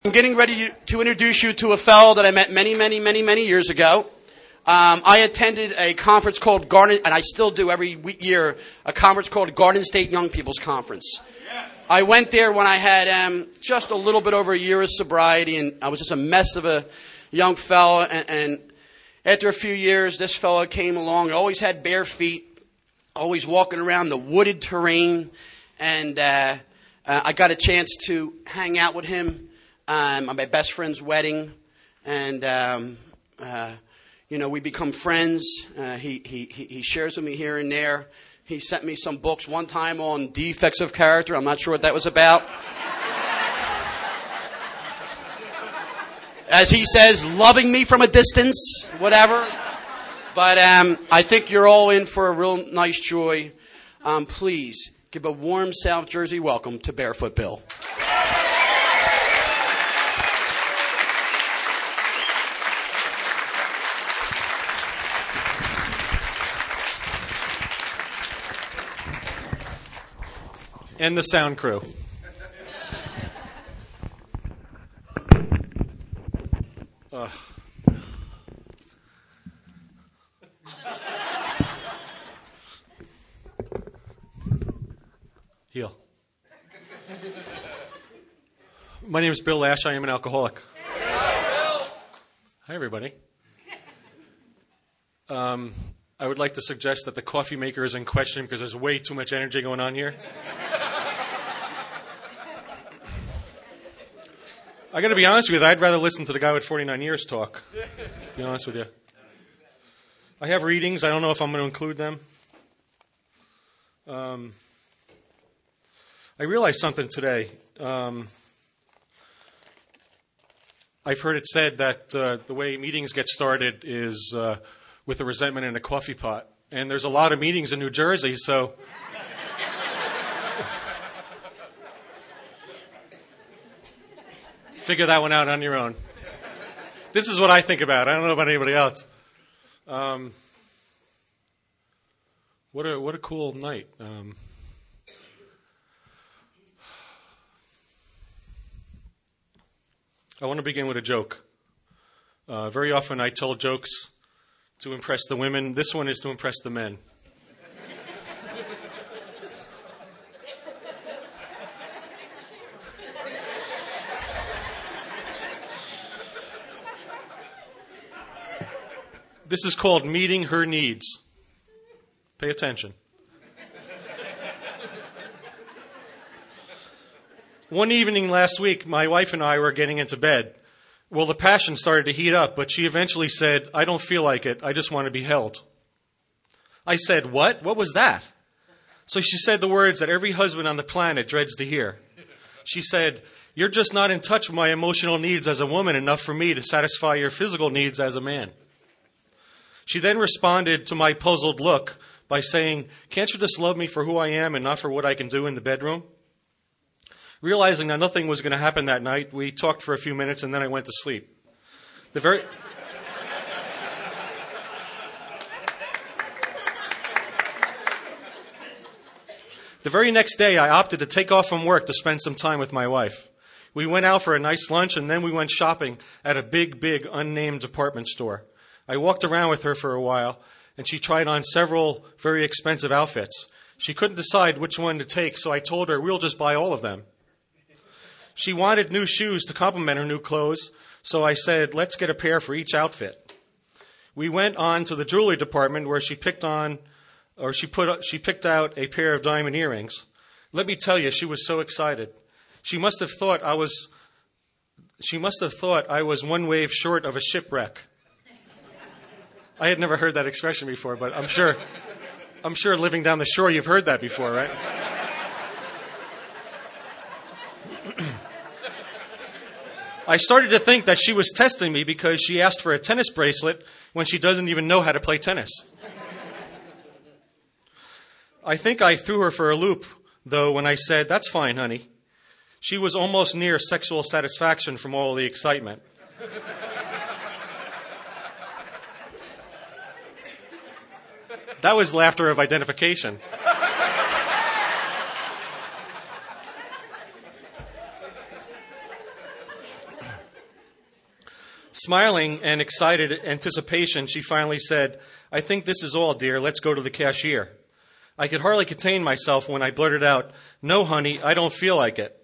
I'm getting ready to introduce you to a fellow that I met many years ago. I attended a conference called Garden, and I still do every year, a conference called Garden State Young People's Conference. I went there when I had just a little bit over a year of sobriety, and I was just a mess of a young fellow. And after a few years, this fellow came along, always had bare feet, always walking around the wooded terrain, and I got a chance to hang out with him at my best friend's wedding, and we become friends. He shares with me here and there. He sent me some books one time on defects of character. I'm not sure what that was about. As he says, loving me from a distance, whatever. But I think you're all in for a real nice joy. Please give a warm South Jersey welcome to Barefoot Bill. And the sound crew. Heel. My name is Bill Lash. I am an alcoholic. Hi, everybody. I would like to suggest that the coffee maker is in question because there's way too much energy going on here. I got to be honest with you, I'd rather listen to the guy with 49 years talk, to be honest with you. I have readings. I don't know if I'm going to include them. I realized something today. I've heard it said that the way meetings get started is with a resentment in a coffee pot. And there's a lot of meetings in New Jersey, so... Figure that one out on your own. This is what I think about. I don't know about anybody else. What a cool night. I want to begin with a joke. Very often I tell jokes to impress the women. This one is to impress the men. This is called meeting her needs. Pay attention. One evening last week, my wife and I were getting into bed. Well, the passion started to heat up, but she eventually said, "I don't feel like it. I just want to be held." I said, "What? What was that?" So she said the words that every husband on the planet dreads to hear. She said, "You're just not in touch with my emotional needs as a woman enough for me to satisfy your physical needs as a man." She then responded to my puzzled look by saying, "Can't you just love me for who I am and not for what I can do in the bedroom?" Realizing that nothing was going to happen that night, we talked for a few minutes and then I went to sleep. The very next day, I opted to take off from work to spend some time with my wife. We went out for a nice lunch and then we went shopping at a big unnamed department store. I walked around with her for a while, and she tried on several very expensive outfits. She couldn't decide which one to take, so I told her we'll just buy all of them. She wanted new shoes to complement her new clothes, so I said, let's get a pair for each outfit. We went on to the jewelry department where she picked out a pair of diamond earrings. Let me tell you, she was so excited. She must have thought I was one wave short of a shipwreck. I had never heard that expression before, but I'm sure living down the shore you've heard that before, right? I started to think that she was testing me because she asked for a tennis bracelet when she doesn't even know how to play tennis. I think I threw her for a loop, though, when I said, "That's fine, honey." She was almost near sexual satisfaction from all the excitement. That was laughter of identification. Smiling and excited anticipation, she finally said, "I think this is all, dear. Let's go to the cashier." I could hardly contain myself when I blurted out, "No, honey, I don't feel like it."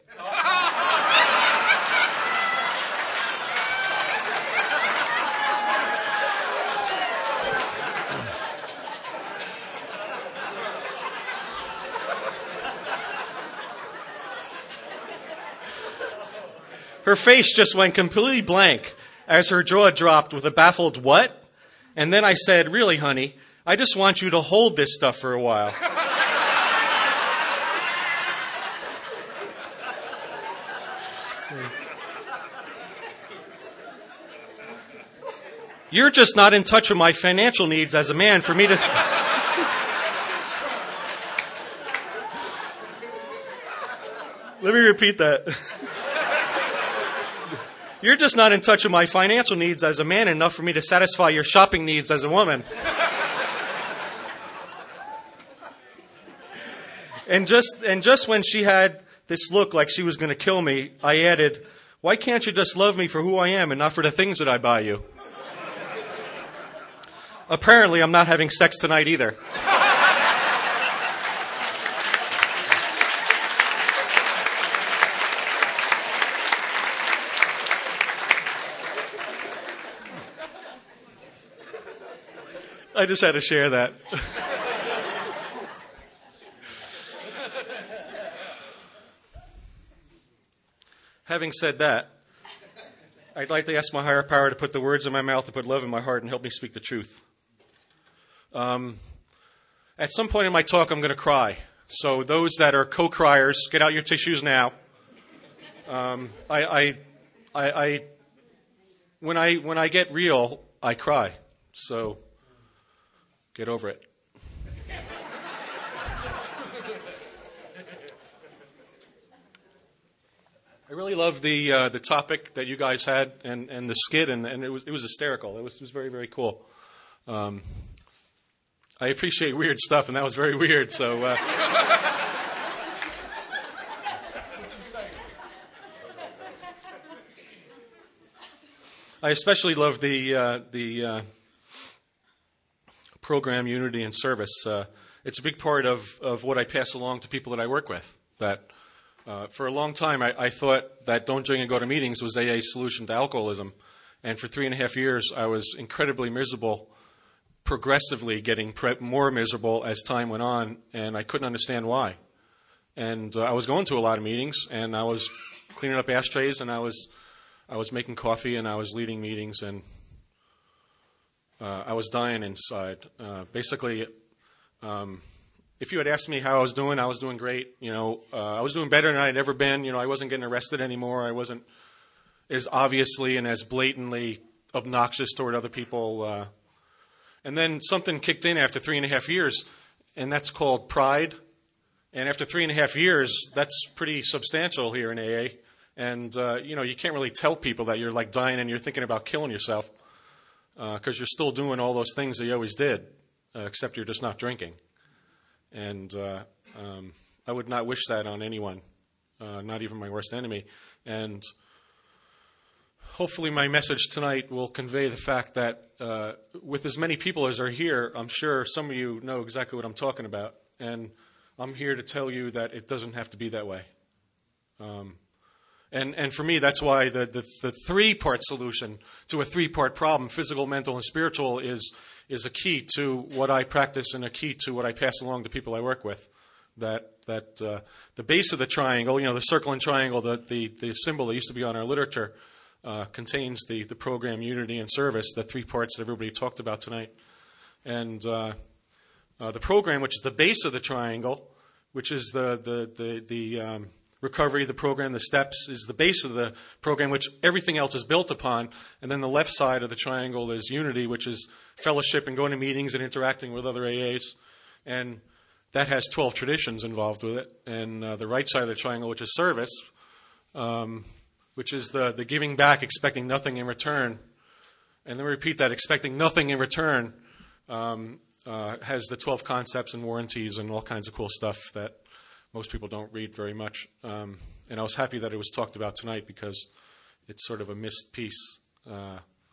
Her face just went completely blank as her jaw dropped with a baffled "what?" And then I said, "Really, honey, I just want you to hold this stuff for a while." You're just not in touch with my financial needs as a man for me to... Let me repeat that. You're just not in touch with my financial needs as a man enough for me to satisfy your shopping needs as a woman. And just when she had this look like she was going to kill me, I added, "Why can't you just love me for who I am and not for the things that I buy you?" Apparently, I'm not having sex tonight either. I just had to share that. Having said that, I'd like to ask my higher power to put the words in my mouth and put love in my heart and help me speak the truth. At some point in my talk, I'm going to cry. So those that are co-criers, get out your tissues now. When I get real, I cry. So get over it. I really love the topic that you guys had and the skit, and it was hysterical. It was very, very cool. I appreciate weird stuff, and that was very weird. So I especially love the program Unity and Service. It's a big part of what I pass along to people that I work with. That for a long time I thought that don't drink and go to meetings was AA's solution to alcoholism, and for 3.5 years I was incredibly miserable, progressively getting more miserable as time went on, and I couldn't understand why. And I was going to a lot of meetings, and I was cleaning up ashtrays, and I was making coffee, and I was leading meetings, and I was dying inside. Basically, if you had asked me how I was doing great. I was doing better than I'd ever been. I wasn't getting arrested anymore. I wasn't as obviously and as blatantly obnoxious toward other people. And then something kicked in after 3.5 years, and that's called pride. And after 3.5 years, that's pretty substantial here in AA. And, you can't really tell people that you're like dying and you're thinking about killing yourself because you're still doing all those things that you always did, except you're just not drinking. And I would not wish that on anyone, not even my worst enemy. And hopefully my message tonight will convey the fact that with as many people as are here, I'm sure some of you know exactly what I'm talking about. And I'm here to tell you that it doesn't have to be that way. And for me, that's why the three-part solution to a three-part problem, physical, mental, and spiritual, is a key to what I practice and a key to what I pass along to people I work with. That the base of the triangle, the circle and triangle, the symbol that used to be on our literature, contains the program Unity and Service, the three parts that everybody talked about tonight. And the program, which is the base of the triangle, which is the recovery, the program, the steps, is the base of the program, which everything else is built upon. And then the left side of the triangle is Unity, which is fellowship and going to meetings and interacting with other AAs. And that has 12 traditions involved with it. And the right side of the triangle, which is Service, which is the giving back, expecting nothing in return. And then repeat that, expecting nothing in return, has the 12 concepts and warranties and all kinds of cool stuff that most people don't read very much. And I was happy that it was talked about tonight because it's sort of a missed piece.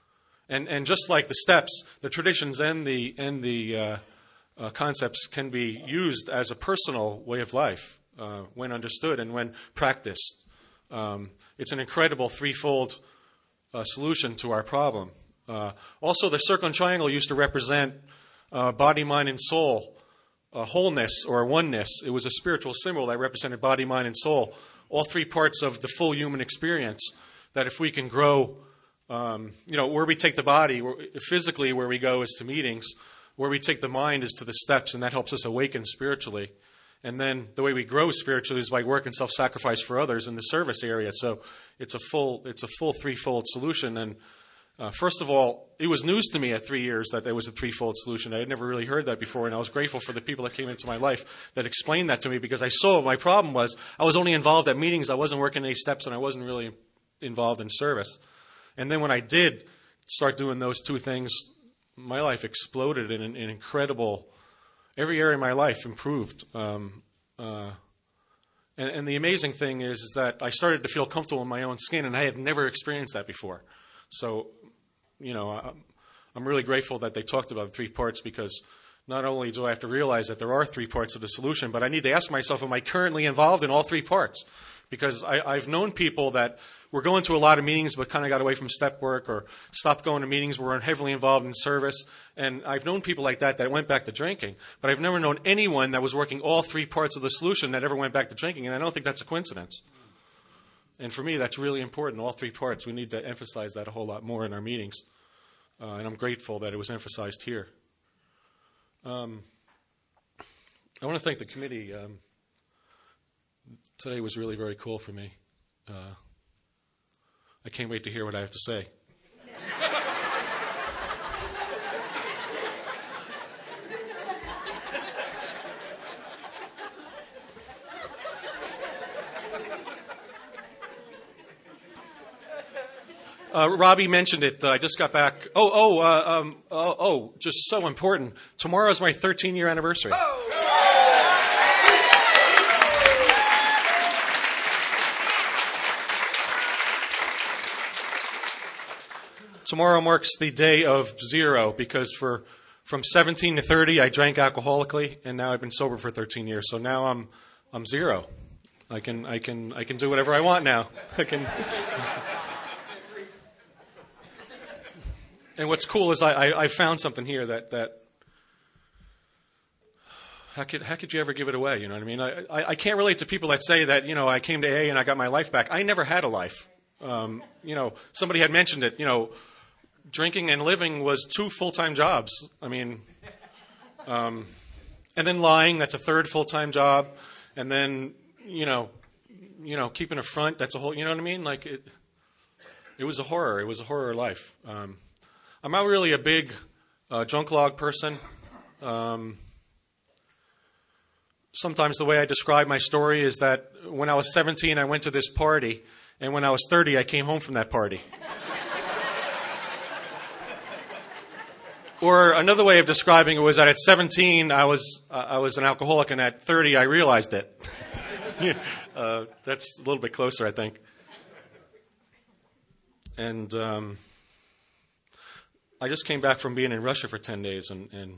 And just like the steps, the traditions and the concepts can be used as a personal way of life when understood and when practiced. It's an incredible threefold solution to our problem. Also, the circle and triangle used to represent body, mind, and soul, wholeness or oneness. It was a spiritual symbol that represented body, mind, and soul, all three parts of the full human experience. That if we can grow, where we take the body, physically where we go is to meetings, where we take the mind is to the steps, and that helps us awaken spiritually. And then the way we grow spiritually is by work and self-sacrifice for others in the service area. So it's a full threefold solution. And first of all, it was news to me at 3 years that there was a threefold solution. I had never really heard that before, and I was grateful for the people that came into my life that explained that to me, because I saw my problem was I was only involved at meetings. I wasn't working any steps, and I wasn't really involved in service. And then when I did start doing those two things, my life exploded in an incredible. Every area of my life improved. And the amazing thing is that I started to feel comfortable in my own skin, and I had never experienced that before. So, I'm really grateful that they talked about the three parts, because not only do I have to realize that there are three parts of the solution, but I need to ask myself, am I currently involved in all three parts? Because I've known people that were going to a lot of meetings but kind of got away from step work or stopped going to meetings, were heavily involved in service. And I've known people like that went back to drinking. But I've never known anyone that was working all three parts of the solution that ever went back to drinking. And I don't think that's a coincidence. And for me, that's really important, all three parts. We need to emphasize that a whole lot more in our meetings. And I'm grateful that it was emphasized here. I want to thank the committee. Today was really very cool for me. I can't wait to hear what I have to say. Robbie mentioned it. I just got back. Just so important. Tomorrow is my 13-year anniversary. Tomorrow marks the day of zero, because from 17 to 30 I drank alcoholically, and now I've been sober for 13 years. So now I'm zero. I can do whatever I want now. And what's cool is I found something here that how could you ever give it away? You know what I mean? I can't relate to people that say that, I came to AA and I got my life back. I never had a life. Somebody had mentioned it, drinking and living was 2 full-time jobs. I mean, and then lying, that's a 3rd full-time job. And then, keeping a front, that's a whole, you know what I mean? Like it was a horror. It was a horror life. I'm not really a big junk log person. Sometimes the way I describe my story is that when I was 17, I went to this party. And when I was 30, I came home from that party. Or another way of describing it was that at 17, I was an alcoholic, and at 30, I realized it. That's a little bit closer, I think. And I just came back from being in Russia for 10 days, and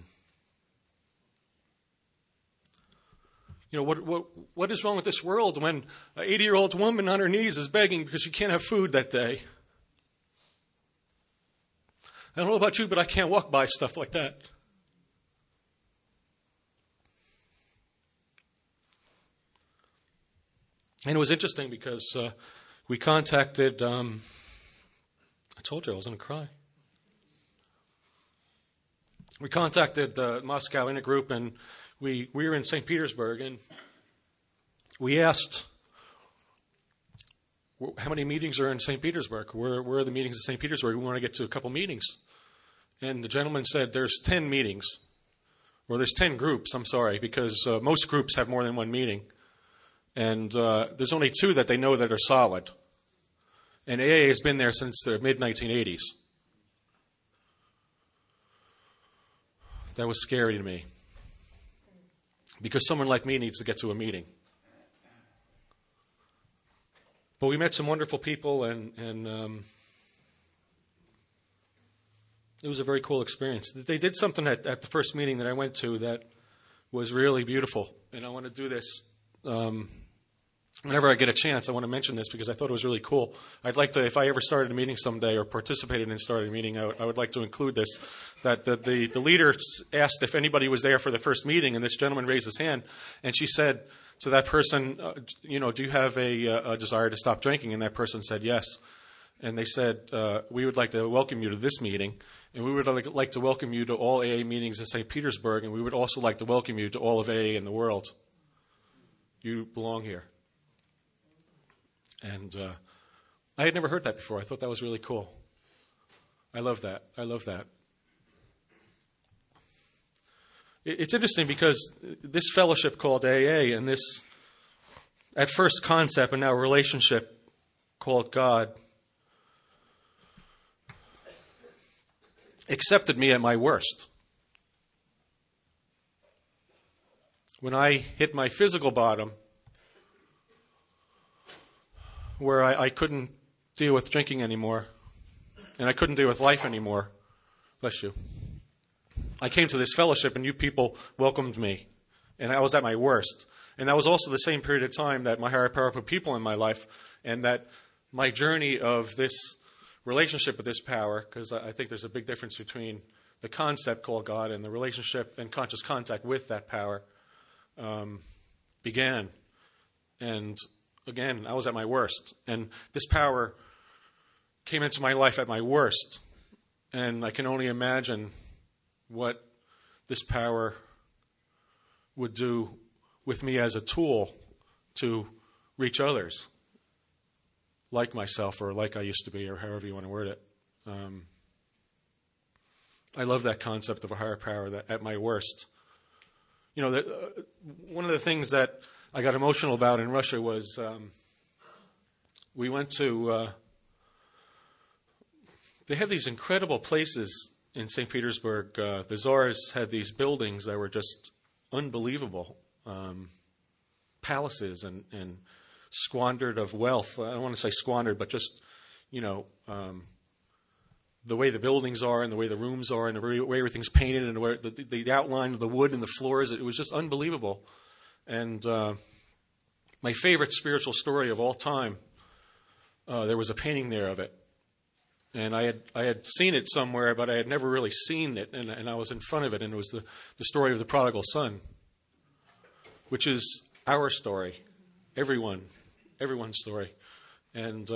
what is wrong with this world when an 80-year-old woman on her knees is begging because she can't have food that day? I don't know about you, but I can't walk by stuff like that. And it was interesting because we contacted, I told you I was going to cry. We contacted the Moscow Intergroup, and we were in St. Petersburg, and we asked, how many meetings are in St. Petersburg? Where are the meetings in St. Petersburg? We want to get to a couple meetings. And the gentleman said there's 10 meetings. Or there's 10 groups, I'm sorry, because most groups have more than one meeting. And there's only 2 that they know that are solid. And AA has been there since the mid-1980s. That was scary to me. Because someone like me needs to get to a meeting. But we met some wonderful people, and It was a very cool experience. They did something at the first meeting that I went to that was really beautiful, and I want to do this whenever I get a chance. I want to mention this because I thought it was really cool. I'd like to, if I ever started a meeting someday or participated in starting a meeting, I would like to include this, that the leader asked if anybody was there for the first meeting, and this gentleman raised his hand, and she said to that person, do you have a desire to stop drinking? And that person said yes. And they said, we would like to welcome you to this meeting, and we would like to welcome you to all AA meetings in St. Petersburg, and we would also like to welcome you to all of AA in the world. You belong here. And I had never heard that before. I thought that was really cool. I love that. I love that. It's interesting because this fellowship called AA and this, at first, concept and now relationship called God accepted me at my worst. When I hit my physical bottom, where I couldn't deal with drinking anymore, and I couldn't deal with life anymore, bless you, I came to this fellowship and you people welcomed me, and I was at my worst. And that was also the same period of time that my higher power put people in my life, and that my journey of this relationship with this power, because I think there's a big difference between the concept called God and the relationship and conscious contact with that power, began. And again, I was at my worst. And this power came into my life at my worst. And I can only imagine what this power would do with me as a tool to reach others like myself or like I used to be, or however you want to word it. I love that concept of a higher power that at my worst. You know, one of the things that I got emotional about in Russia was we went to, they have these incredible places in St. Petersburg. The Tsars had these buildings that were just unbelievable, palaces and squandered of wealth. I don't want to say squandered, but just, the way the buildings are and the way the rooms are and the way everything's painted and the outline of the wood and the floors, it was just unbelievable. And my favorite spiritual story of all time, there was a painting there of it. And I had seen it somewhere, but I had never really seen it, and I was in front of it, and it was the story of the prodigal son, which is our story, everyone's story. And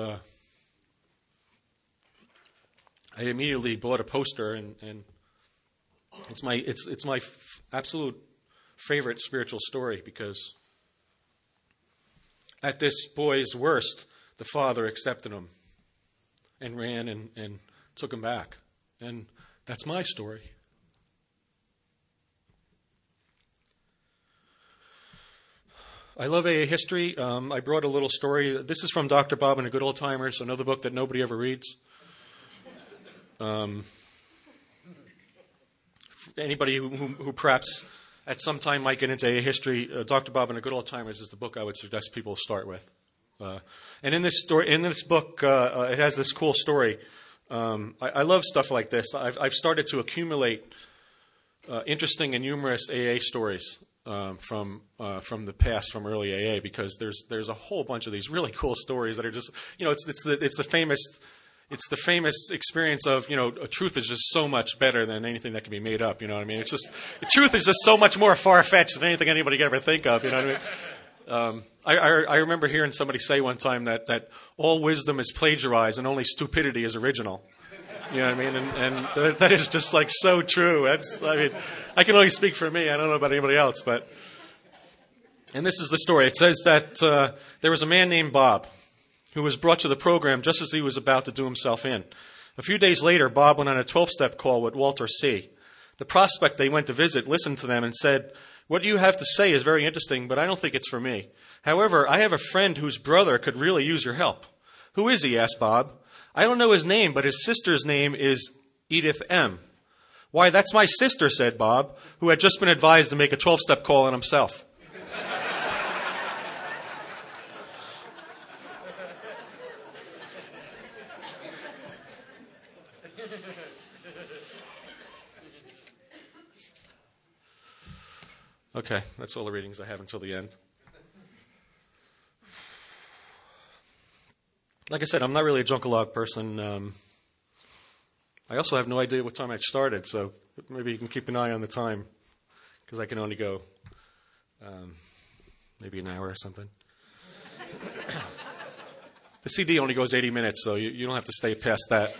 I immediately bought a poster, and it's my absolute favorite spiritual story, because at this boy's worst, the father accepted him and ran and took him back. And that's my story. I love AA history. I brought a little story. This is from Dr. Bob and the Good Old Timers, another book that nobody ever reads. Anybody who perhaps at some time might get into AA history, Dr. Bob and the Good Old Timers is the book I would suggest people start with. And in this book, it has this cool story. I love stuff like this. I've started to accumulate interesting and humorous AA stories from the past, from early AA, because there's a whole bunch of these really cool stories that are just, it's the famous experience of, truth is just so much better than anything that can be made up. You know what I mean? It's just, the truth is just so much more far-fetched than anything anybody could ever think of. You know what I mean? I remember hearing somebody say one time that all wisdom is plagiarized and only stupidity is original. You know what I mean? And that is just like so true. I can only speak for me. I don't know about anybody else, and this is the story. It says that there was a man named Bob who was brought to the program just as he was about to do himself in. A few days later, Bob went on a 12-step call with Walter C. The prospect they went to visit listened to them and said, "What you have to say is very interesting, but I don't think it's for me. However, I have a friend whose brother could really use your help." "Who is he?" asked Bob. "I don't know his name, but his sister's name is Edith M." "Why, that's my sister," said Bob, who had just been advised to make a 12-step call on himself. Okay, that's all the readings I have until the end. Like I said, I'm not really a Drunkalog person. I also have no idea what time I started, so maybe you can keep an eye on the time, because I can only go maybe an hour or something. The CD only goes 80 minutes, so you don't have to stay past that.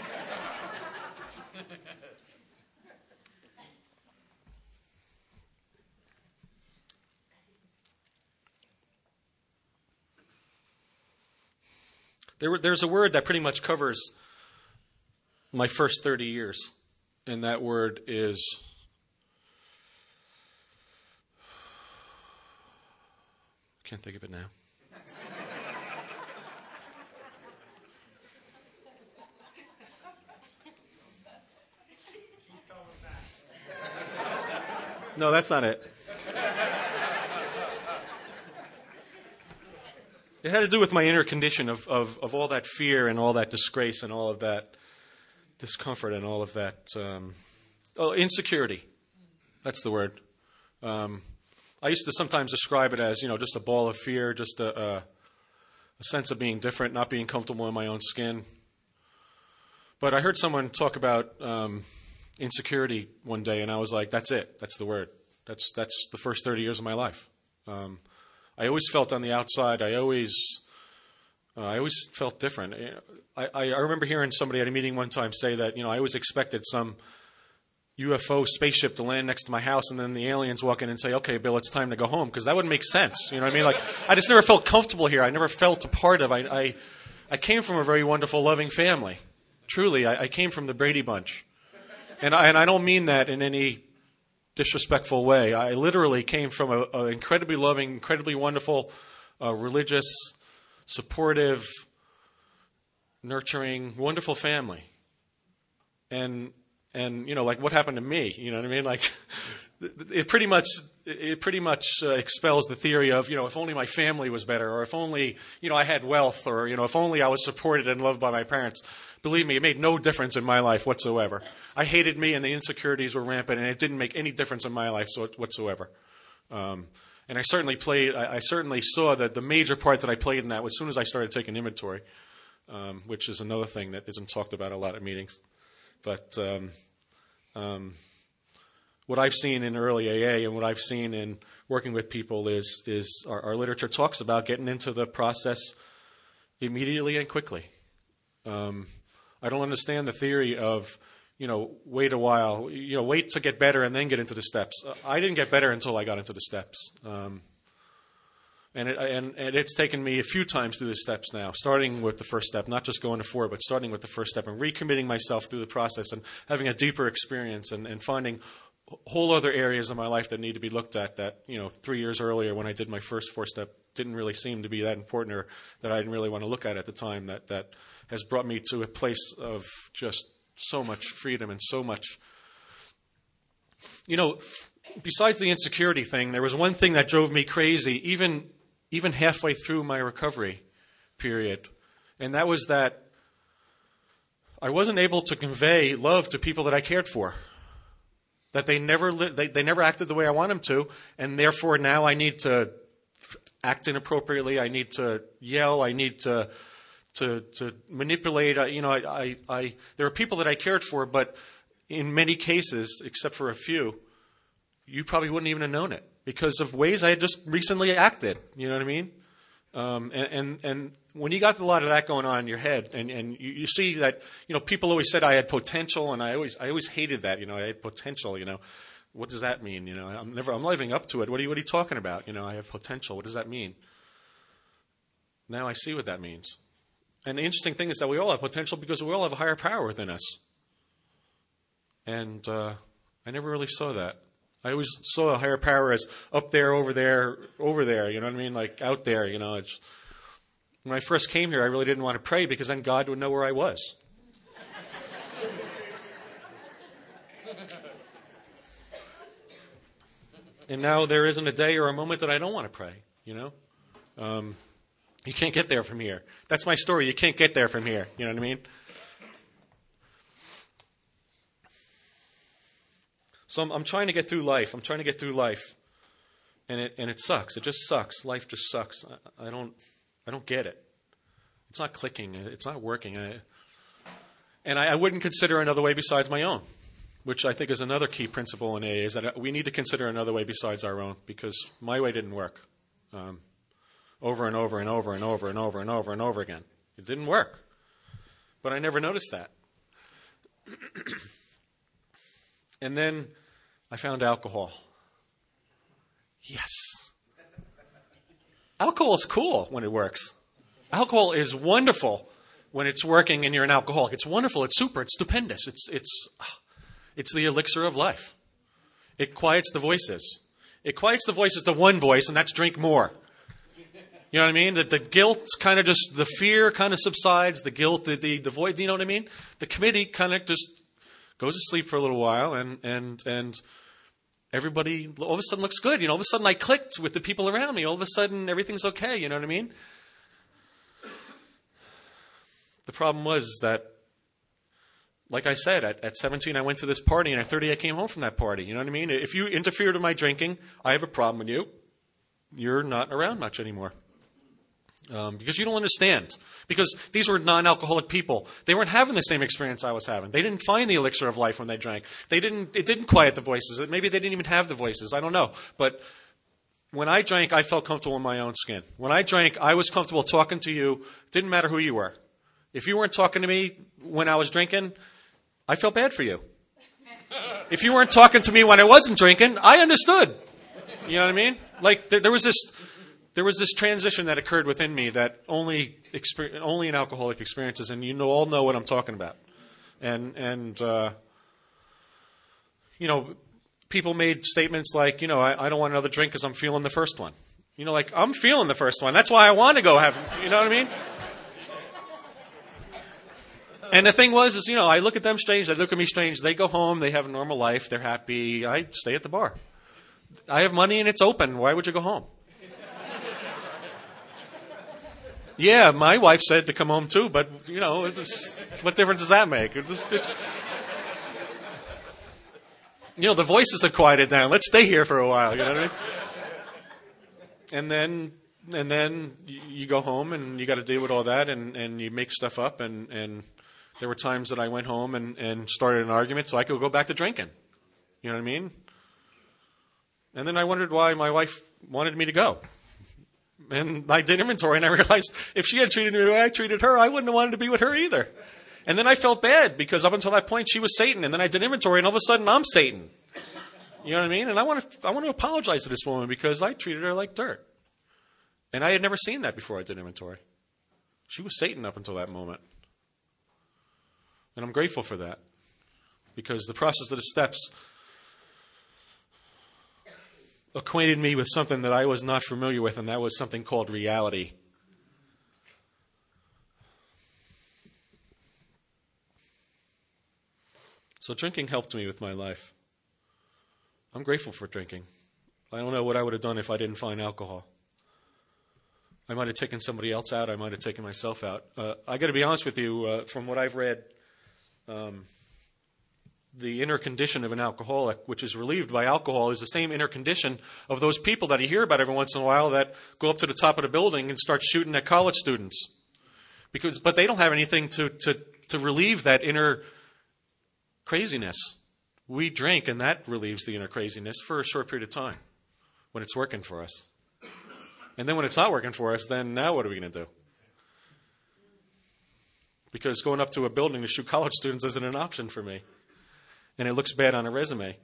There's a word that pretty much covers my first 30 years, and that word is can't think of it now. No, that's not it. It had to do with my inner condition of all that fear and all that disgrace and all of that discomfort and all of that insecurity. That's the word. I used to sometimes describe it as, just a ball of fear, just a sense of being different, not being comfortable in my own skin. But I heard someone talk about insecurity one day, and I was like, that's it. That's the word. That's the first 30 years of my life. I always felt on the outside. I always felt different. I remember hearing somebody at a meeting one time say that, I always expected some UFO spaceship to land next to my house, and then the aliens walk in and say, "Okay, Bill, it's time to go home," because that wouldn't make sense. You know what I mean? Like, I just never felt comfortable here. I never felt a part of. I came from a very wonderful, loving family. Truly, I came from the Brady Bunch, and I don't mean that in any disrespectful way. I literally came from an incredibly loving, incredibly wonderful, religious, supportive, nurturing, wonderful family. And like what happened to me? You know what I mean? Like, it pretty much expels the theory of, if only my family was better, or if only, I had wealth, or, if only I was supported and loved by my parents. Believe me, it made no difference in my life whatsoever. I hated me, and the insecurities were rampant, and it didn't make any difference in my life whatsoever. And I certainly saw that the major part that I played in that was as soon as I started taking inventory, which is another thing that isn't talked about a lot at meetings. But what I've seen in early AA and what I've seen in working with people is our literature talks about getting into the process immediately and quickly. I don't understand the theory of, wait a while, wait to get better and then get into the steps. I didn't get better until I got into the steps. And it's taken me a few times through the steps now, starting with the first step, not just going to 4, but starting with the first step and recommitting myself through the process and having a deeper experience and finding whole other areas of my life that need to be looked at that, 3 years earlier when I did my first 4-step didn't really seem to be that important, or that I didn't really want to look at the time, that has brought me to a place of just so much freedom and so much. Besides the insecurity thing, there was one thing that drove me crazy, even halfway through my recovery period, and that was that I wasn't able to convey love to people that I cared for. That they never acted the way I want them to, and therefore now I need to act inappropriately. I need to yell. I need to manipulate. There are people that I cared for, but in many cases, except for a few, you probably wouldn't even have known it because of ways I had just recently acted. You know what I mean? And when you got a lot of that going on in your head, and you see that, people always said I had potential, and I always hated that. I had potential. What does that mean? I'm living up to it. What are you talking about? I have potential. What does that mean? Now I see what that means. And the interesting thing is that we all have potential because we all have a higher power within us. And I never really saw that. I always saw a higher power as up there, over there, you know what I mean? Like out there, It's, when I first came here, I really didn't want to pray because then God would know where I was. And now there isn't a day or a moment that I don't want to pray, You can't get there from here. That's my story. You can't get there from here. You know what I mean? So I'm trying to get through life. And it sucks. It just sucks. Life just sucks. I don't get it. It's not clicking. It's not working. And I wouldn't consider another way besides my own, which I think is another key principle in AA, is that we need to consider another way besides our own, because my way didn't work. Over and over and over and over and over and over and over again. It didn't work. But I never noticed that. And then I found alcohol. Yes. Alcohol is cool when it works. Alcohol is wonderful when it's working and you're an alcoholic. It's wonderful. It's super. It's stupendous. It's the elixir of life. It quiets the voices. It quiets the voices to one voice, and that's drink more. You know what I mean? The guilt kind of just, the fear kind of subsides. The guilt, the void, you know what I mean? The committee kind of just goes to sleep for a little while, and everybody all of a sudden looks good. You know, all of a sudden I clicked with the people around me. All of a sudden everything's okay. You know what I mean? The problem was that, like I said, at 17 I went to this party, and at 30 I came home from that party. You know what I mean? If you interfered with my drinking, I have a problem with you. You're not around much anymore. Because you don't understand. Because these were non-alcoholic people. They weren't having the same experience I was having. They didn't find the elixir of life when they drank. It didn't quiet the voices. Maybe they didn't even have the voices. I don't know. But when I drank, I felt comfortable in my own skin. When I drank, I was comfortable talking to you. Didn't matter who you were. If you weren't talking to me when I was drinking, I felt bad for you. If you weren't talking to me when I wasn't drinking, I understood. You know what I mean? Like there was this transition that occurred within me that only an alcoholic experiences, and you all know what I'm talking about. And people made statements like, I don't want another drink because I'm feeling the first one. Like I'm feeling the first one. That's why I want to go have. You know what I mean? And the thing was, I look at them strange. They look at me strange. They go home. They have a normal life. They're happy. I stay at the bar. I have money and it's open. Why would you go home? Yeah, my wife said to come home too, but, what difference does that make? The voices have quieted down. Let's stay here for a while, you know what I mean? And then you go home and you got to deal with all that, and you make stuff up, and there were times that I went home and started an argument so I could go back to drinking. You know what I mean? And then I wondered why my wife wanted me to go. And I did inventory, and I realized if she had treated me the way I treated her, I wouldn't have wanted to be with her either. And then I felt bad, because up until that point, she was Satan. And then I did inventory, and all of a sudden, I'm Satan. You know what I mean? And I want to apologize to this woman, because I treated her like dirt. And I had never seen that before I did inventory. She was Satan up until that moment. And I'm grateful for that, because the process of the steps acquainted me with something that I was not familiar with, and that was something called reality. So drinking helped me with my life. I'm grateful for drinking. I don't know what I would have done if I didn't find alcohol. I might have taken somebody else out. I might have taken myself out. I got to be honest with you, from what I've read, the inner condition of an alcoholic, which is relieved by alcohol, is the same inner condition of those people that you hear about every once in a while that go up to the top of the building and start shooting at college students. But they don't have anything to relieve that inner craziness. We drink, and that relieves the inner craziness for a short period of time when it's working for us. And then when it's not working for us, then now what are we going to do? Because going up to a building to shoot college students isn't an option for me. And it looks bad on a resume.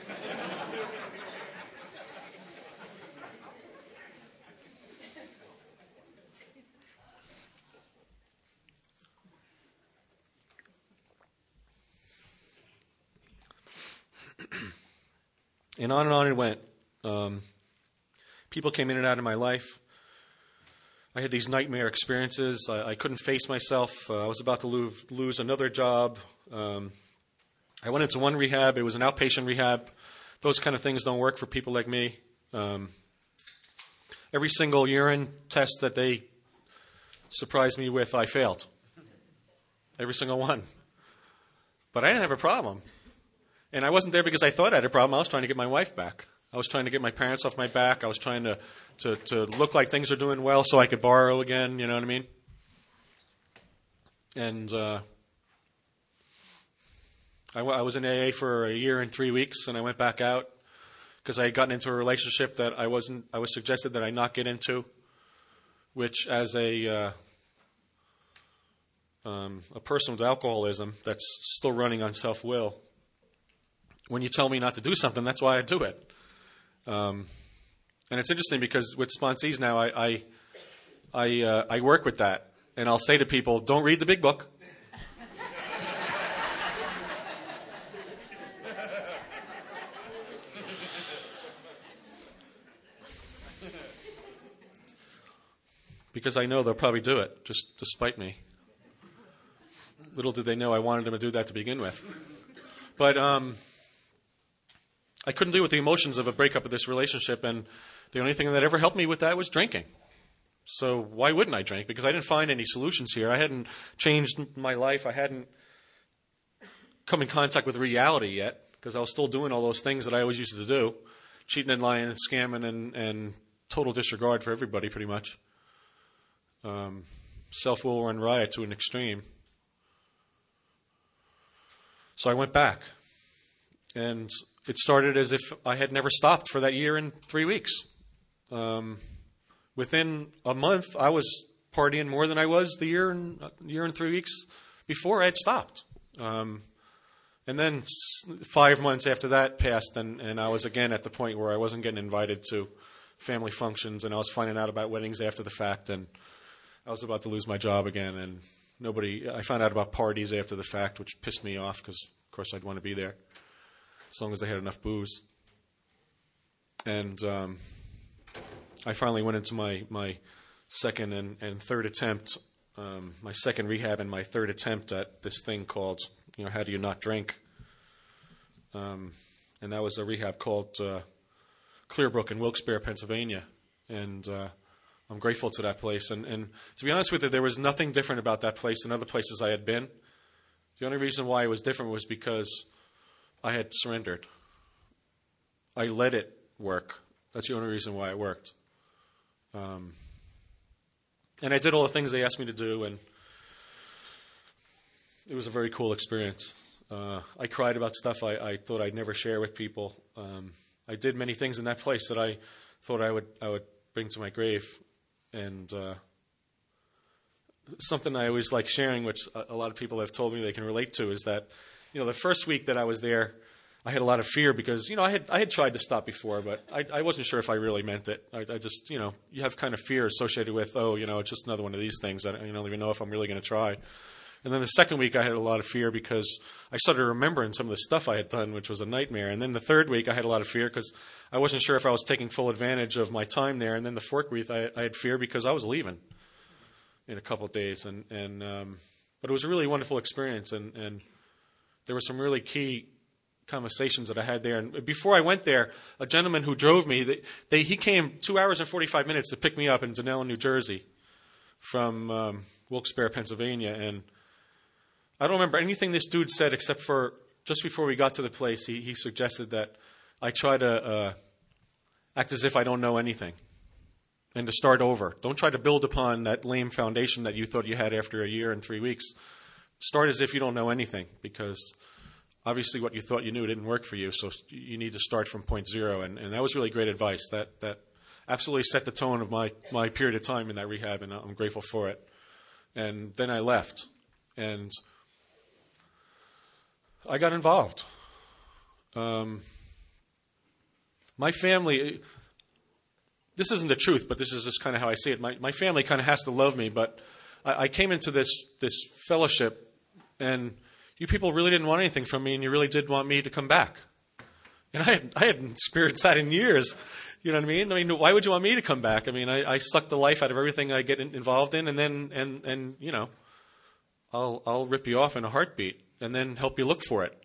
And on it went. People came in and out of my life. I had these nightmare experiences. I couldn't face myself. I was about to lose another job. I went into one rehab. It was an outpatient rehab. Those kind of things don't work for people like me. Every single urine test that they surprised me with, I failed. Every single one. But I didn't have a problem. And I wasn't there because I thought I had a problem. I was trying to get my wife back. I was trying to get my parents off my back. I was trying to look like things are doing well so I could borrow again, you know what I mean? And I was in AA for a year and 3 weeks, and I went back out because I had gotten into a relationship that I was suggested that I not get into, which as a person with alcoholism that's still running on self-will, when you tell me not to do something, that's why I do it. And it's interesting because with sponsees now, I work with that, and I'll say to people, don't read the big book. Because I know they'll probably do it, just to spite me. Little did they know I wanted them to do that to begin with. But I couldn't deal with the emotions of a breakup of this relationship, and the only thing that ever helped me with that was drinking. So why wouldn't I drink? Because I didn't find any solutions here. I hadn't changed my life. I hadn't come in contact with reality yet, because I was still doing all those things that I always used to do, cheating and lying and scamming and total disregard for everybody pretty much. Self-will run riot to an extreme. So I went back, and it started as if I had never stopped for that year and 3 weeks. Within a month, I was partying more than I was the year and 3 weeks before I had stopped. And then 5 months after that passed, and I was again at the point where I wasn't getting invited to family functions, and I was finding out about weddings after the fact, and I was about to lose my job again, and I found out about parties after the fact, which pissed me off because, of course, I'd want to be there as long as they had enough booze. And I finally went into my second and third attempt, my second rehab and my third attempt at this thing called, How Do You Not Drink? And that was a rehab called Clearbrook in Wilkes-Barre, Pennsylvania. And I'm grateful to that place. And to be honest with you, there was nothing different about that place than other places I had been. The only reason why it was different was because I had surrendered. I let it work. That's the only reason why it worked. And I did all the things they asked me to do, and it was a very cool experience. I cried about stuff I thought I'd never share with people. I did many things in that place that I thought I would bring to my grave. And something I always like sharing, which a lot of people have told me they can relate to, is that, the first week that I was there, I had a lot of fear because, I had tried to stop before, but I wasn't sure if I really meant it. I just, you have kind of fear associated with, it's just another one of these things. I don't even know if I'm really going to try. And then the second week I had a lot of fear because I started remembering some of the stuff I had done, which was a nightmare. And then the third week I had a lot of fear because I wasn't sure if I was taking full advantage of my time there. And then the fourth week I had fear because I was leaving in a couple of days. But it was a really wonderful experience. And there were some really key conversations that I had there. And before I went there, a gentleman who drove me, he came 2 hours and 45 minutes to pick me up in Dunellen, New Jersey from Wilkes-Barre, Pennsylvania. And I don't remember anything this dude said except for just before we got to the place, he suggested that I try to act as if I don't know anything and to start over. Don't try to build upon that lame foundation that you thought you had after a year and 3 weeks. Start as if you don't know anything, because obviously what you thought you knew didn't work for you, so you need to start from point zero. And that was really great advice. That absolutely set the tone of my period of time in that rehab, and I'm grateful for it. And then I left, and I got involved. My family, this isn't the truth, but this is just kind of how I see it. My family kind of has to love me, but I came into this fellowship, and you people really didn't want anything from me, and you really did want me to come back. And I hadn't experienced that in years. You know what I mean? I mean, why would you want me to come back? I mean, I suck the life out of everything I get involved in, and then I'll rip you off in a heartbeat, and then help you look for it.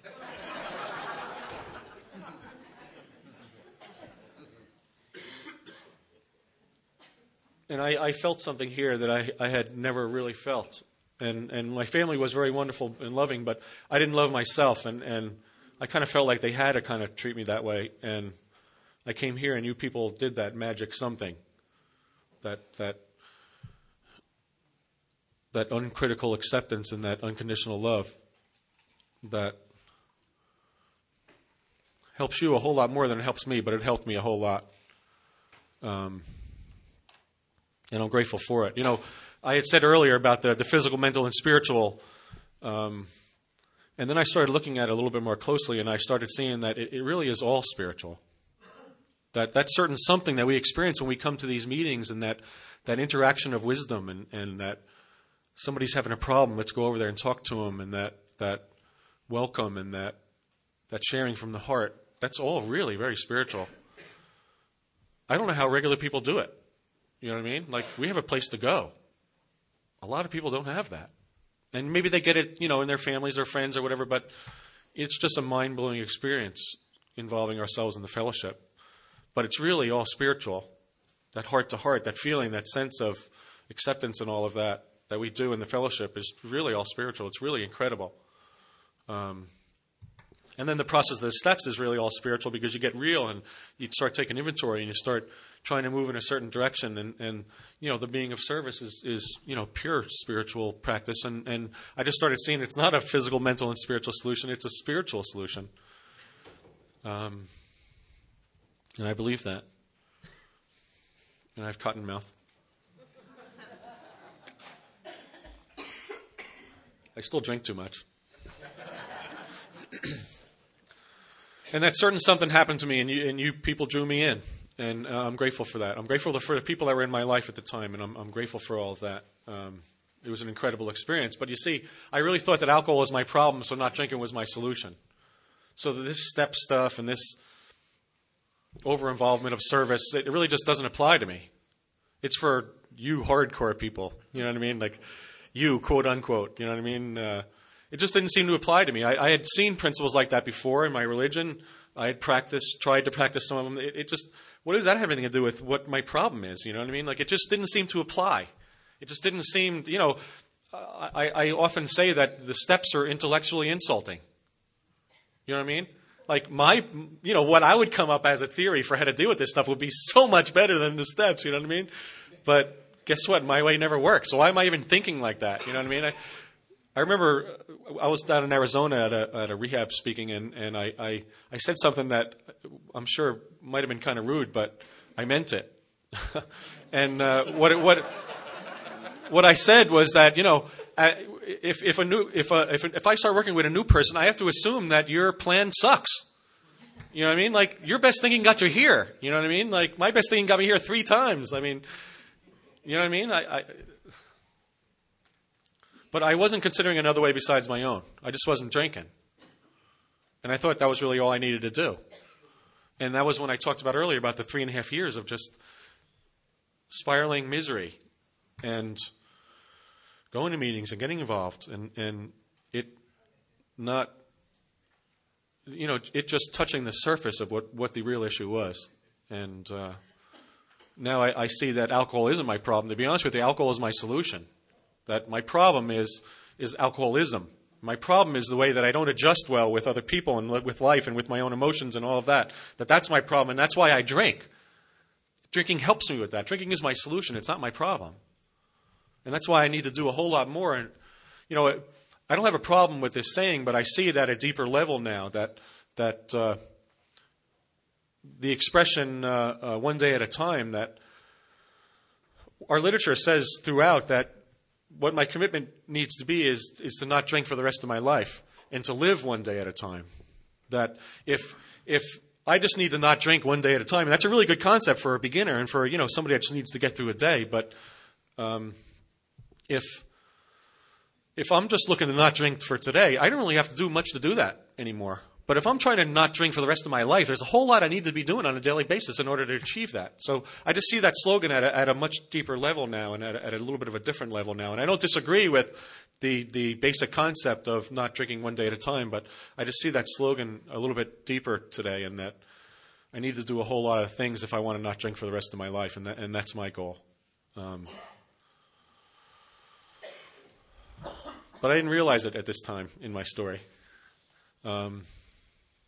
And I felt something here that I had never really felt. And my family was very wonderful and loving, but I didn't love myself. And I kind of felt like they had to kind of treat me that way, and I came here and you people did that magic something, that uncritical acceptance and that unconditional love that helps you a whole lot more than it helps me, but it helped me a whole lot. And I'm grateful for it. I had said earlier about the physical, mental, and spiritual, and then I started looking at it a little bit more closely, and I started seeing that it really is all spiritual. That certain something that we experience when we come to these meetings, and that interaction of wisdom, and that somebody's having a problem, let's go over there and talk to them, and that welcome, and that sharing from the heart, that's all really very spiritual. I don't know how regular people do it. You know what I mean? Like, we have a place to go. A lot of people don't have that. And maybe they get it, in their families or friends or whatever, but it's just a mind-blowing experience involving ourselves in the fellowship. But it's really all spiritual. That heart-to-heart, that feeling, that sense of acceptance and all of that we do in the fellowship is really all spiritual. It's really incredible. And then the process of the steps is really all spiritual, because you get real and you start taking inventory and you start trying to move in a certain direction. And the being of service is pure spiritual practice. And I just started seeing it's not a physical, mental, and spiritual solution. It's a spiritual solution. And I believe that. And I have cotton mouth. I still drink too much. And that certain something happened to me, and you people drew me in, and I'm grateful for that. I'm grateful for the people that were in my life at the time, and I'm grateful for all of that. It was an incredible experience. But you see, I really thought that alcohol was my problem, so not drinking was my solution. So this step stuff and this over-involvement of service, it really just doesn't apply to me. It's for you hardcore people, you know what I mean? Like you, quote unquote, you know what I mean? It just didn't seem to apply to me. I had seen principles like that before in my religion. I had tried to practice some of them. It just, what does that have anything to do with what my problem is? You know what I mean? Like, it just didn't seem to apply. It just didn't seem, I often say that the steps are intellectually insulting. You know what I mean? Like what I would come up as a theory for how to deal with this stuff would be so much better than the steps, you know what I mean? But guess what? My way never worked. So why am I even thinking like that? You know what I mean? I remember I was down in Arizona at a rehab speaking, and I said something that I'm sure might have been kind of rude, but I meant it. And what I said was that if I start working with a new person, I have to assume that your plan sucks. You know what I mean? Like, your best thinking got you here. You know what I mean? Like, my best thinking got me here 3 times. I mean, you know what I mean? But I wasn't considering another way besides my own. I just wasn't drinking. And I thought that was really all I needed to do. And that was when I talked about earlier about the 3.5 years of just spiraling misery and going to meetings and getting involved and it not, it just touching the surface of what the real issue was. And now I see that alcohol isn't my problem. To be honest with you, alcohol is my solution. That my problem is alcoholism. My problem is the way that I don't adjust well with other people and with life and with my own emotions and all of that. That's my problem, and that's why I drink. Drinking helps me with that. Drinking is my solution. It's not my problem. And that's why I need to do a whole lot more. And, I don't have a problem with this saying, but I see it at a deeper level now, that the expression one day at a time, that our literature says throughout that what my commitment needs to be is to not drink for the rest of my life and to live one day at a time. That if I just need to not drink one day at a time, and that's a really good concept for a beginner and for somebody that just needs to get through a day. But if I'm just looking to not drink for today, I don't really have to do much to do that anymore. But if I'm trying to not drink for the rest of my life, there's a whole lot I need to be doing on a daily basis in order to achieve that. So I just see that slogan at a much deeper level now and at a little bit of a different level now. And I don't disagree with the basic concept of not drinking one day at a time, but I just see that slogan a little bit deeper today, and that I need to do a whole lot of things if I want to not drink for the rest of my life, and that's my goal. But I didn't realize it at this time in my story.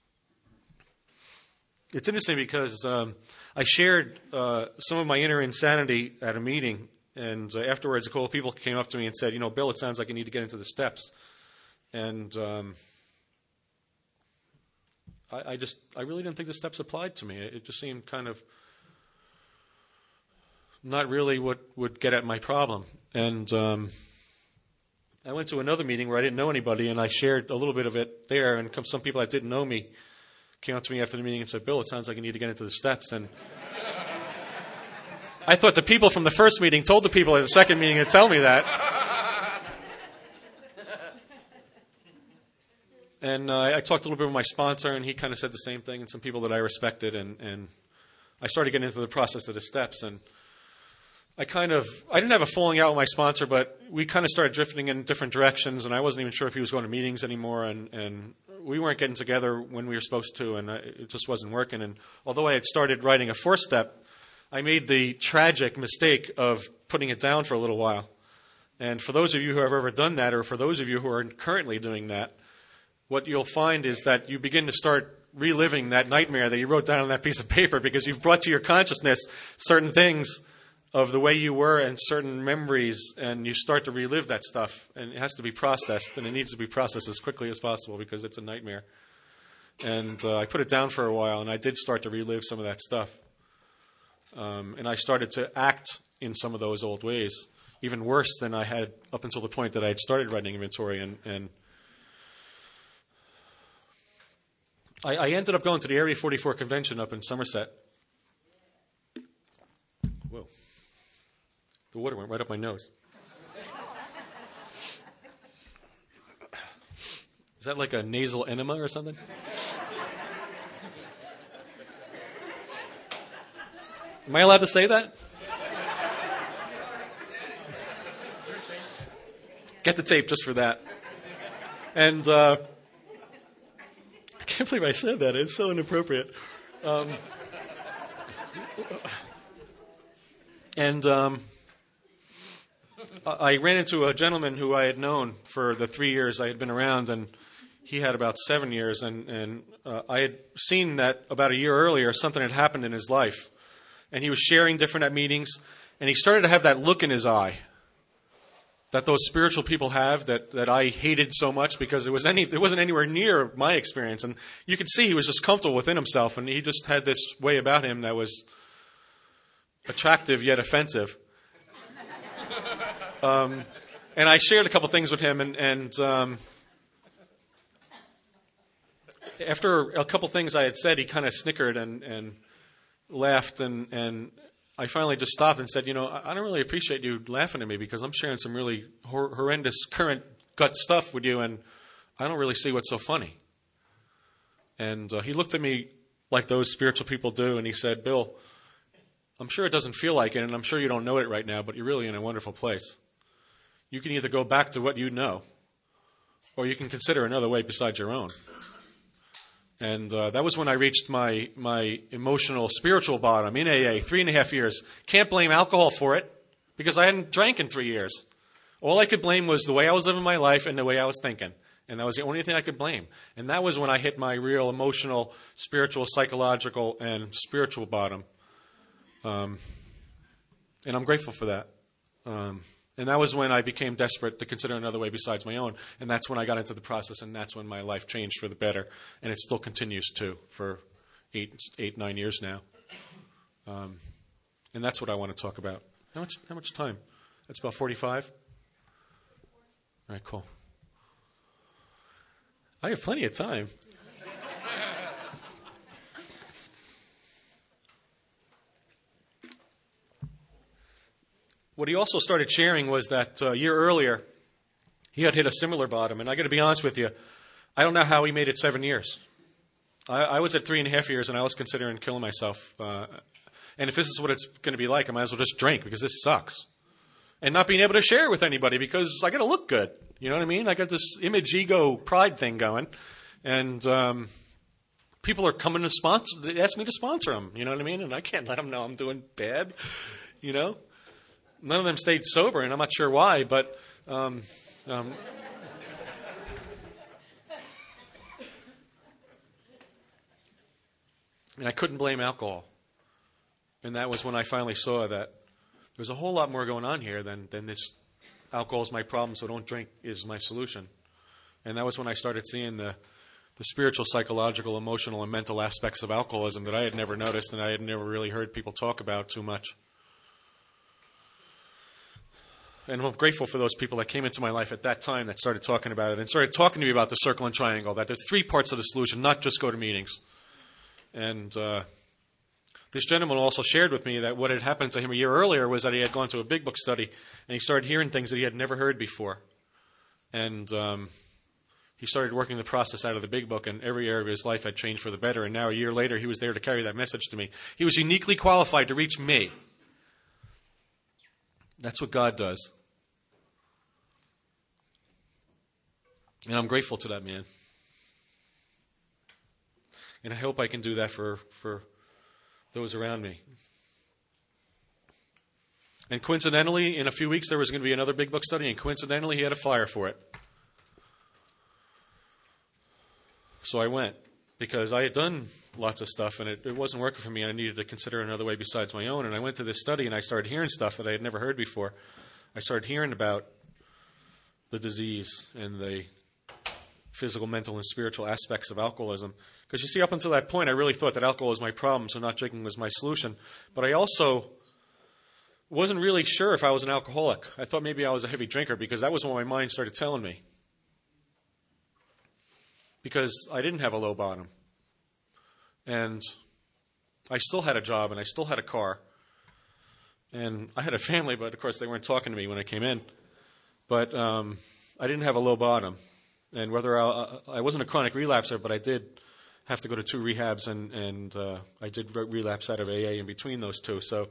It's interesting because I shared some of my inner insanity at a meeting, and afterwards a couple of people came up to me and said, Bill, it sounds like you need to get into the steps. And I really didn't think the steps applied to me. It just seemed kind of not really what would get at my problem. And I went to another meeting where I didn't know anybody, and I shared a little bit of it there, and some people that didn't know me came up to me after the meeting and said, Bill, it sounds like you need to get into the steps. And I thought the people from the first meeting told the people at the second meeting to tell me that. And I talked a little bit with my sponsor, and he kind of said the same thing, and some people that I respected, and I started getting into the process of the steps. And I didn't have a falling out with my sponsor, but we kind of started drifting in different directions, and I wasn't even sure if he was going to meetings anymore, and we weren't getting together when we were supposed to, and it just wasn't working. And although I had started writing a 4-step, I made the tragic mistake of putting it down for a little while. And for those of you who have ever done that, or for those of you who are currently doing that, what you'll find is that you begin to start reliving that nightmare that you wrote down on that piece of paper, because you've brought to your consciousness certain things of the way you were and certain memories, and you start to relive that stuff, and it has to be processed, and it needs to be processed as quickly as possible because it's a nightmare. And I put it down for a while, and I did start to relive some of that stuff. And I started to act in some of those old ways, even worse than I had up until the point that I had started writing inventory. And I ended up going to the Area 44 convention up in Somerset. Whoa. The water went right up my nose. Is that like a nasal enema or something? Am I allowed to say that? Get the tape just for that. And I can't believe I said that. It's so inappropriate. I ran into a gentleman who I had known for the 3 years I had been around, and he had about 7 years, and I had seen that about a year earlier something had happened in his life. And he was sharing different at meetings, and he started to have that look in his eye that those spiritual people have that I hated so much, because it wasn't anywhere near my experience. And you could see he was just comfortable within himself, and he just had this way about him that was attractive yet offensive. And I shared a couple things with him, and after a couple things I had said, he kind of snickered and laughed, and I finally just stopped and said, I don't really appreciate you laughing at me, because I'm sharing some really horrendous current gut stuff with you, and I don't really see what's so funny. And he looked at me like those spiritual people do, and he said, Bill, I'm sure it doesn't feel like it, and I'm sure you don't know it right now, but you're really in a wonderful place. You can either go back to what you know, or you can consider another way besides your own. And that was when I reached my emotional, spiritual bottom in AA, 3.5 years. Can't blame alcohol for it, because I hadn't drank in 3 years. All I could blame was the way I was living my life and the way I was thinking. And that was the only thing I could blame. And that was when I hit my real emotional, spiritual, psychological, and spiritual bottom. And I'm grateful for that. And that was when I became desperate to consider another way besides my own. And that's when I got into the process, and that's when my life changed for the better. And it still continues to for 9 years now. And that's what I want to talk about. How much time? That's about 45? All right, cool. I have plenty of time. What he also started sharing was that a year earlier, he had hit a similar bottom. And I got to be honest with you, I don't know how he made it 7 years. I was at 3.5 years, and I was considering killing myself. And if this is what it's going to be like, I might as well just drink, because this sucks. And not being able to share with anybody, because I got to look good. You know what I mean? I got this image, ego, pride thing going. And people are coming to sponsor. They ask me to sponsor them. You know what I mean? And I can't let them know I'm doing bad. You know? None of them stayed sober, and I'm not sure why, but And I couldn't blame alcohol. And that was when I finally saw that there's a whole lot more going on here than this alcohol is my problem, so don't drink is my solution. And that was when I started seeing the spiritual, psychological, emotional, and mental aspects of alcoholism that I had never noticed and I had never really heard people talk about too much. And I'm grateful for those people that came into my life at that time that started talking about it and started talking to me about the circle and triangle, that there's 3 parts of the solution, not just go to meetings. And this gentleman also shared with me that what had happened to him a year earlier was that he had gone to a big book study and he started hearing things that he had never heard before. And he started working the process out of the big book, and every area of his life had changed for the better. And now a year later, he was there to carry that message to me. He was uniquely qualified to reach me. That's what God does. And I'm grateful to that man. And I hope I can do that for those around me. And coincidentally, in a few weeks, there was going to be another big book study, and coincidentally, he had a flyer for it. So I went, because I had done lots of stuff, and it wasn't working for me, and I needed to consider another way besides my own. And I went to this study, and I started hearing stuff that I had never heard before. I started hearing about the disease and the physical, mental, and spiritual aspects of alcoholism. Because you see, up until that point, I really thought that alcohol was my problem, so not drinking was my solution. But I also wasn't really sure if I was an alcoholic. I thought maybe I was a heavy drinker, because that was what my mind started telling me. Because I didn't have a low bottom. And I still had a job, and I still had a car. And I had a family, but of course they weren't talking to me when I came in. But I didn't have a low bottom. And whether I wasn't a chronic relapser, but I did have to go to 2 rehabs, and I did relapse out of AA in between those 2. So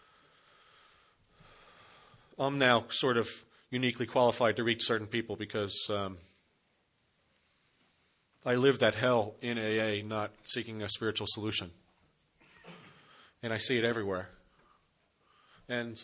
I'm now sort of uniquely qualified to reach certain people, because I lived that hell in AA, not seeking a spiritual solution. And I see it everywhere. And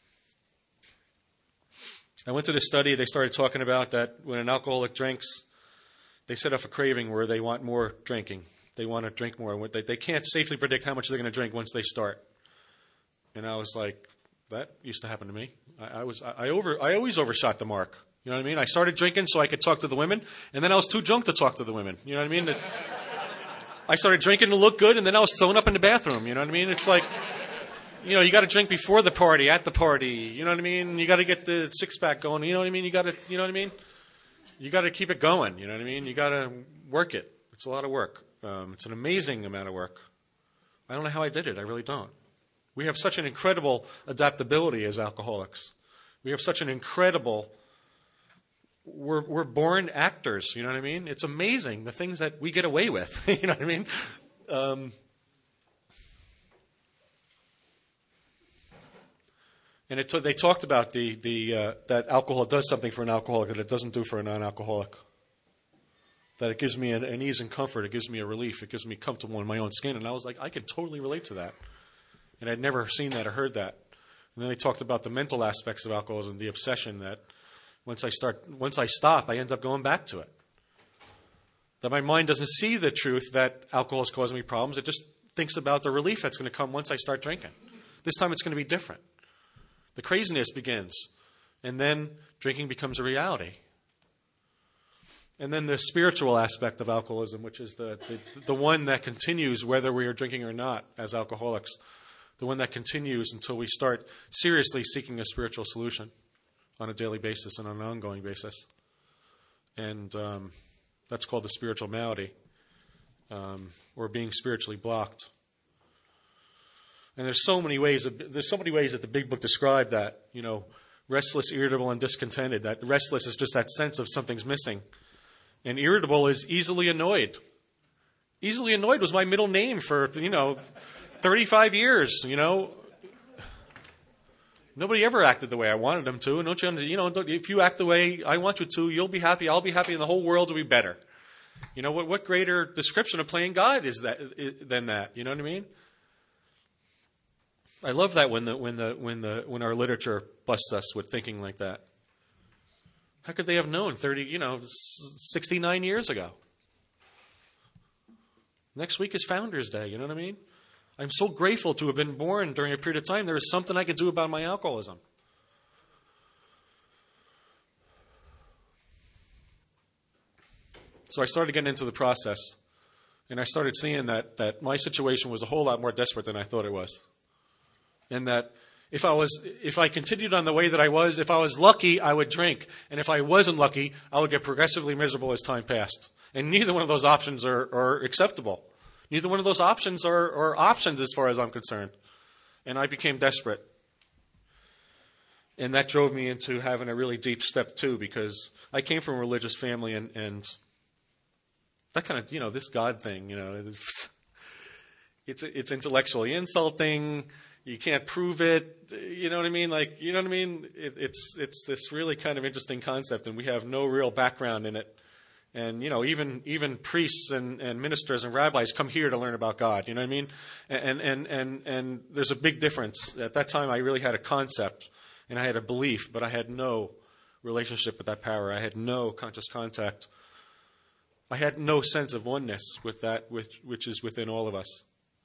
I went to this study. They started talking about that when an alcoholic drinks, they set off a craving where they want more drinking. They want to drink more. They can't safely predict how much they're going to drink once they start. And I was like, that used to happen to me. I always overshot the mark. You know what I mean? I started drinking so I could talk to the women, and then I was too drunk to talk to the women. You know what I mean? I started drinking to look good, and then I was throwing up in the bathroom. You know what I mean? It's like, you got to drink before the party, at the party. You know what I mean? You got to get the 6-pack going. You know what I mean? You know what I mean? You got to keep it going. You know what I mean? You got to work it. It's a lot of work. It's an amazing amount of work. I don't know how I did it. I really don't. We have such an incredible adaptability as alcoholics. We have such an incredible... We're born actors, you know what I mean? It's amazing the things that we get away with, you know what I mean? And they talked about that alcohol does something for an alcoholic that it doesn't do for a non-alcoholic. That it gives me an ease and comfort, it gives me a relief, it gives me comfortable in my own skin. And I was like, I can totally relate to that. And I'd never seen that or heard that. And then they talked about the mental aspects of alcoholism, the obsession that once I stop, I end up going back to it. That my mind doesn't see the truth that alcohol is causing me problems. It just thinks about the relief that's going to come once I start drinking. This time it's going to be different. The craziness begins. And then drinking becomes a reality. And then the spiritual aspect of alcoholism, which is the one that continues whether we are drinking or not as alcoholics. The one that continues until we start seriously seeking a spiritual solution on a daily basis and on an ongoing basis. And that's called the spiritual malady, or being spiritually blocked. And there's so many ways that the Big Book described that, restless, irritable, and discontented. That restless is just that sense of something's missing. And irritable is easily annoyed. Easily annoyed was my middle name for, 35 years, Nobody ever acted the way I wanted them to. Don't you? If you act the way I want you to, you'll be happy. I'll be happy, and the whole world will be better. What greater description of playing God is that than that? You know what I mean? I love that when our literature busts us with thinking like that. How could they have known 69 years ago? Next week is Founders Day, you know what I mean? I'm so grateful to have been born during a period of time. There is something I can do about my alcoholism. So I started getting into the process, and I started seeing that my situation was a whole lot more desperate than I thought it was. And that if I continued on the way that I was, if I was lucky, I would drink. And if I wasn't lucky, I would get progressively miserable as time passed. And neither one of those options are acceptable. Neither one of those options are options as far as I'm concerned. And I became desperate. And that drove me into having a really deep step too, because I came from a religious family and that kind of, this God thing, it's intellectually insulting. You can't prove it. You know what I mean? It's this really kind of interesting concept, and we have no real background in it. And, even priests and ministers and rabbis come here to learn about God. You know what I mean? And there's a big difference. At that time, I really had a concept and I had a belief, but I had no relationship with that power. I had no conscious contact. I had no sense of oneness with that which is within all of us.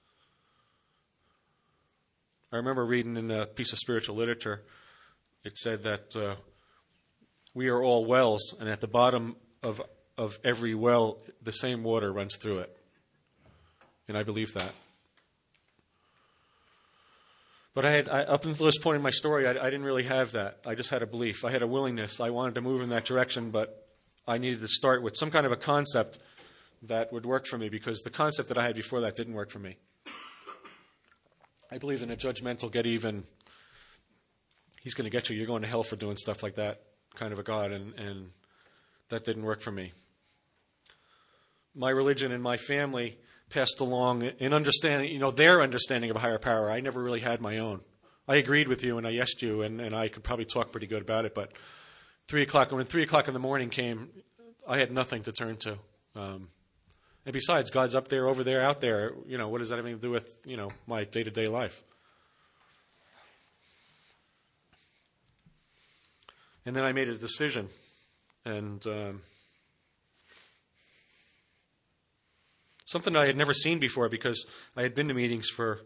I remember reading in a piece of spiritual literature, it said that we are all wells, and at the bottom of every well, the same water runs through it. And I believe that. But up until this point in my story, I didn't really have that. I just had a belief. I had a willingness. I wanted to move in that direction, but I needed to start with some kind of a concept that would work for me, because the concept that I had before that didn't work for me. I believed in a judgmental, get even, he's going to get you, you're going to hell for doing stuff like that kind of a God, and that didn't work for me. My religion and my family passed along in understanding, their understanding of a higher power. I never really had my own. I agreed with you and I yesed you, and I could probably talk pretty good about it, but 3 o'clock, when 3 o'clock in the morning came, I had nothing to turn to. And besides, God's up there, over there, out there. What does that have to do with, my day-to-day life? And then I made a decision. And something I had never seen before, because I had been to meetings for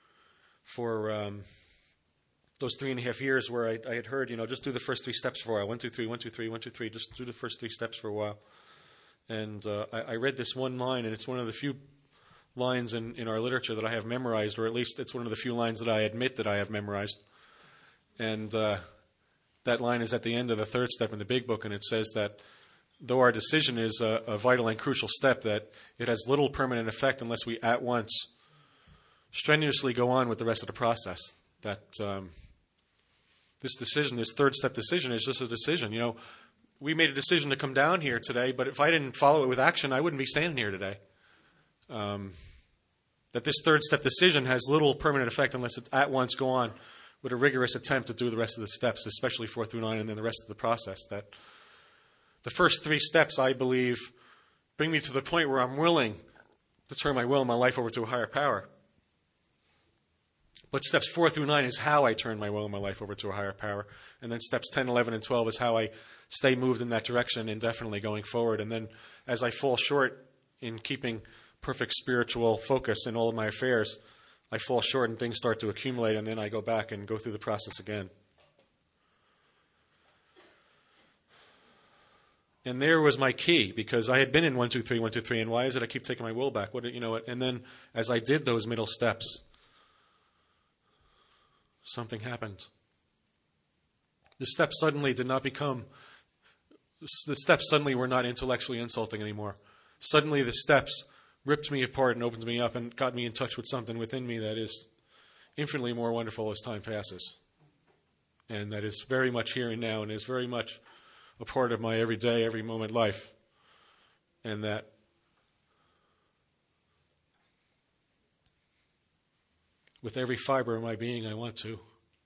those 3.5 years where I had heard, just do the first 3 steps for a while. 1, 2, 3, 1, 2, 3, 1, 2, 3. Just do the first 3 steps for a while. And I read this one line, and it's one of the few lines in our literature that I have memorized, or at least it's one of the few lines that I admit that I have memorized. And that line is at the end of the 3rd step in the Big Book, and it says that though our decision is a vital and crucial step, that it has little permanent effect unless we at once strenuously go on with the rest of the process. That this decision, this 3rd step decision, is just a decision. We made a decision to come down here today, but if I didn't follow it with action, I wouldn't be standing here today. That this 3rd step decision has little permanent effect unless it at once go on with a rigorous attempt to do the rest of the steps, especially 4 through 9, and then the rest of the process. That the first 3 steps, I believe, bring me to the point where I'm willing to turn my will and my life over to a higher power. But steps 4 through 9 is how I turn my will and my life over to a higher power. And then steps 10, 11, and 12 is how I stay moved in that direction indefinitely going forward. And then as I fall short in keeping perfect spiritual focus in all of my affairs, I fall short and things start to accumulate, and then I go back and go through the process again. And there was my key, because I had been in 1, 2, 3, 1, 2, 3, and why is it I keep taking my will back? And then as I did those middle steps, something happened. The steps suddenly were not intellectually insulting anymore. Suddenly the steps ripped me apart and opened me up and got me in touch with something within me that is infinitely more wonderful as time passes. And that is very much here and now, and is very much a part of my everyday, every moment life. And that with every fiber of my being, I want to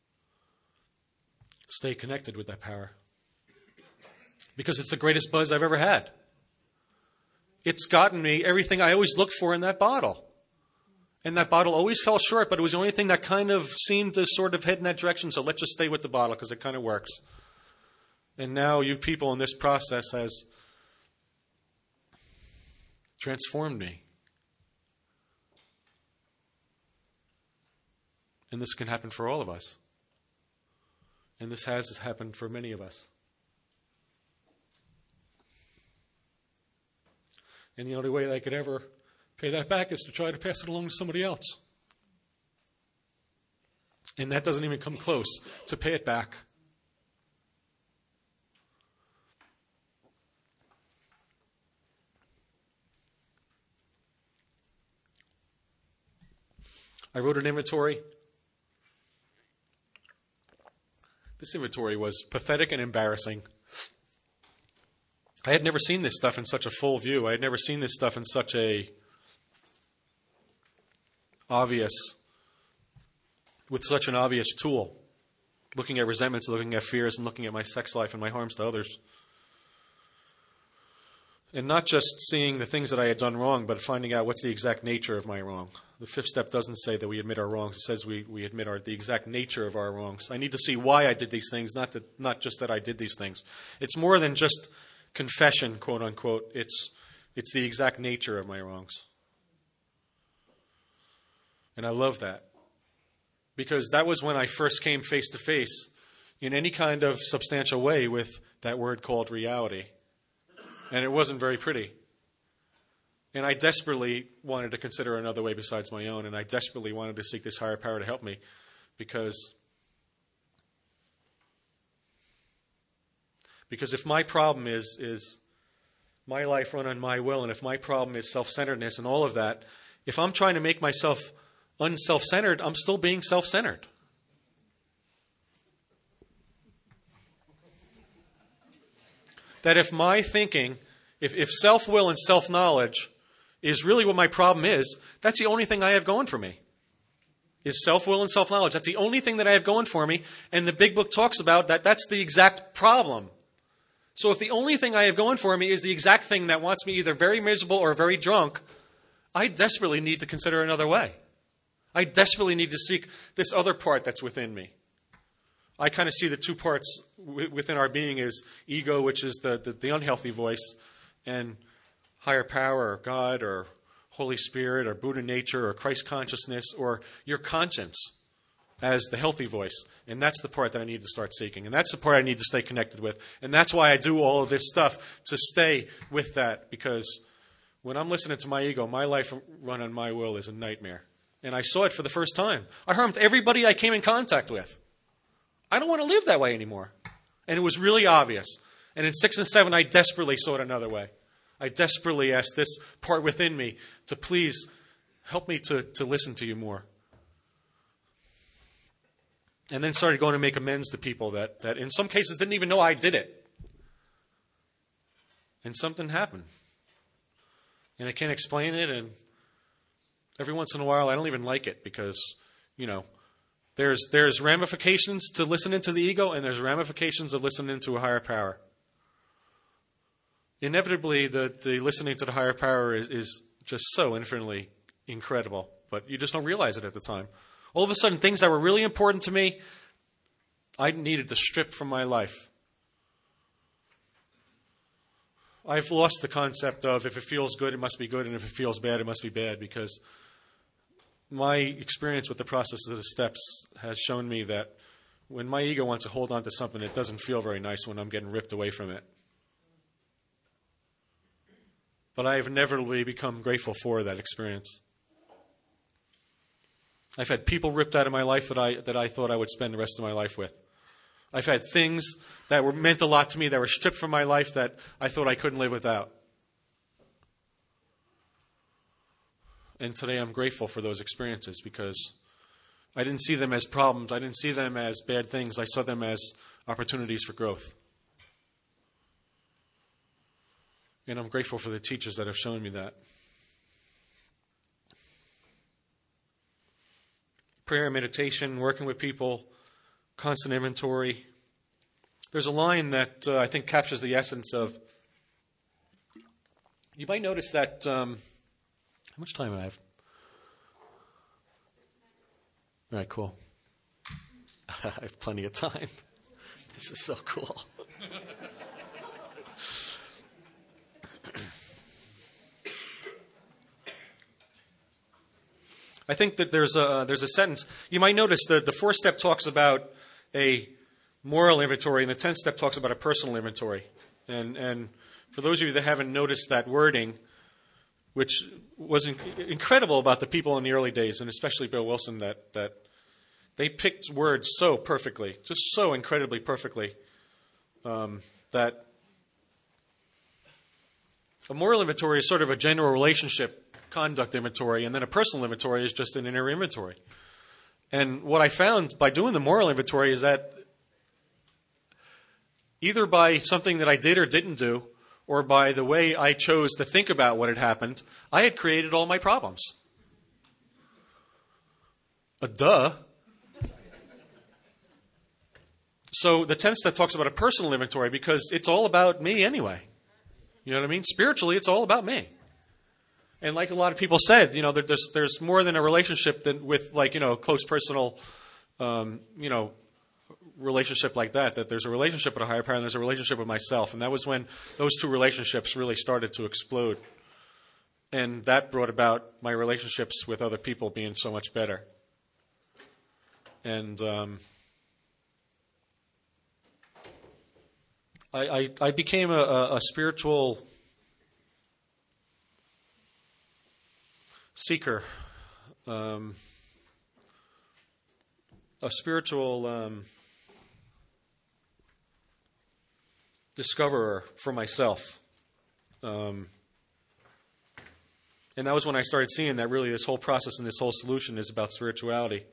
stay connected with that power. Because it's the greatest buzz I've ever had. It's gotten me everything I always looked for in that bottle. And that bottle always fell short, but it was the only thing that kind of seemed to sort of head in that direction, so let's just stay with the bottle because it kind of works. And now you people in this process has transformed me. And this can happen for all of us. And this has happened for many of us. And the only way that I could ever pay that back is to try to pass it along to somebody else. And that doesn't even come close to pay it back. I wrote an inventory. This inventory was pathetic and embarrassing. I had never seen this stuff in such a full view. I had never seen this stuff in such a with such an obvious tool. Looking at resentments, looking at fears, and looking at my sex life and my harms to others. And not just seeing the things that I had done wrong, but finding out what's the exact nature of my wrong. The fifth step doesn't say that we admit our wrongs. It says we admit the exact nature of our wrongs. I need to see why I did these things, not just that I did these things. It's more than just confession, quote unquote. It's the exact nature of my wrongs. And I love that. Because that was when I first came face to face in any kind of substantial way with that word called reality. And it wasn't very pretty. And I desperately wanted to consider another way besides my own. And I desperately wanted to seek this higher power to help me. Because if my problem is my life run on my will, and if my problem is self-centeredness and all of that, if I'm trying to make myself unself-centered, I'm still being self-centered. That if my thinking, if self-will and self-knowledge is really what my problem is, that's the only thing I have going for me. Is self-will and self-knowledge. That's the only thing that I have going for me. And the big book talks about that's the exact problem. So if the only thing I have going for me is the exact thing that wants me either very miserable or very drunk, I desperately need to consider another way. I desperately need to seek this other part that's within me. I kind of see the two parts within our being is ego, which is the unhealthy voice, and higher power, or God, or Holy Spirit, or Buddha nature, or Christ consciousness, or your conscience as the healthy voice. And that's the part that I need to start seeking. And that's the part I need to stay connected with. And that's why I do all of this stuff, to stay with that. Because when I'm listening to my ego, my life run on my will is a nightmare. And I saw it for the first time. I harmed everybody I came in contact with. I don't want to live that way anymore. And it was really obvious. And in 6 and 7, I desperately saw it another way. I desperately asked this part within me to please help me to listen to you more. And then started going to make amends to people that in some cases didn't even know I did it. And something happened. And I can't explain it. And every once in a while, I don't even like it because, there's ramifications to listening to the ego, and there's ramifications of listening to a higher power. Inevitably, the listening to the higher power is just so infinitely incredible, but you just don't realize it at the time. All of a sudden, things that were really important to me, I needed to strip from my life. I've lost the concept of if it feels good, it must be good, and if it feels bad, it must be bad, because my experience with the process of the steps has shown me that when my ego wants to hold on to something, it doesn't feel very nice when I'm getting ripped away from it. But I have inevitably become grateful for that experience. I've had people ripped out of my life that I thought I would spend the rest of my life with. I've had things that were meant a lot to me that were stripped from my life that I thought I couldn't live without. And today I'm grateful for those experiences because I didn't see them as problems. I didn't see them as bad things. I saw them as opportunities for growth. And I'm grateful for the teachers that have shown me that. Prayer, meditation, working with people, constant inventory. There's a line that I think captures the essence of. You might notice that. How much time do I have? All right, cool. I have plenty of time. This is so cool. I think that there's a sentence. You might notice that the 4-step talks about a moral inventory, and the 10th step talks about a personal inventory. And for those of you that haven't noticed that wording, which was incredible about the people in the early days, and especially Bill Wilson, that they picked words so perfectly, just so incredibly perfectly, that a moral inventory is sort of a general relationship conduct inventory, and then a personal inventory is just an inner inventory. And what I found by doing the moral inventory is that either by something that I did or didn't do, or by the way I chose to think about what had happened, I had created all my problems. Duh. So the 10th step talks about a personal inventory because it's all about me anyway. You know what I mean? Spiritually, it's all about me. And like a lot of people said, there's more than a relationship with close personal, relationship like that. That there's a relationship with a higher power and there's a relationship with myself. And that was when those two relationships really started to explode. And that brought about my relationships with other people being so much better. And I became a spiritual seeker, a spiritual discoverer for myself. And that was when I started seeing that really this whole process and this whole solution is about spirituality.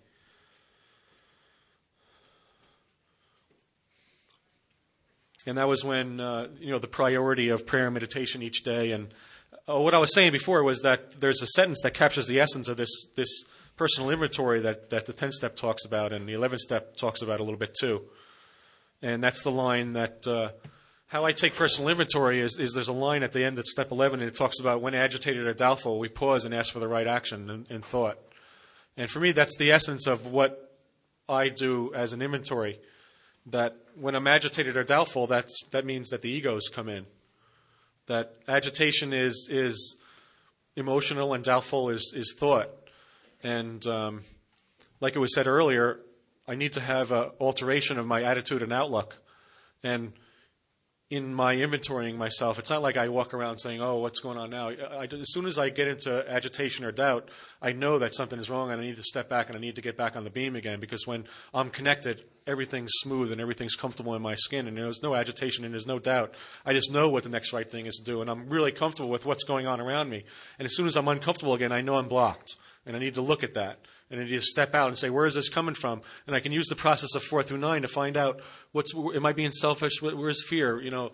And that was when, the priority of prayer and meditation each day. And what I was saying before was that there's a sentence that captures the essence of this personal inventory that the 10th step talks about, and the 11th step talks about a little bit too. And that's the line that how I take personal inventory is there's a line at the end of step 11, and it talks about when agitated or doubtful, we pause and ask for the right action and thought. And for me, that's the essence of what I do as an inventory. That when I'm agitated or doubtful, that means that the egos come in. That agitation is emotional and doubtful is thought. And like it was said earlier, I need to have an alteration of my attitude and outlook. And in my inventorying myself, it's not like I walk around saying, oh, what's going on now? As soon as I get into agitation or doubt, I know that something is wrong and I need to step back and I need to get back on the beam again, because when I'm connected, everything's smooth and everything's comfortable in my skin and there's no agitation and there's no doubt. I just know what the next right thing is to do, and I'm really comfortable with what's going on around me. And as soon as I'm uncomfortable again, I know I'm blocked, and I need to look at that. And I need to step out and say, where is this coming from? And I can use the process of 4 through 9 to find out am I being selfish? Where's fear? And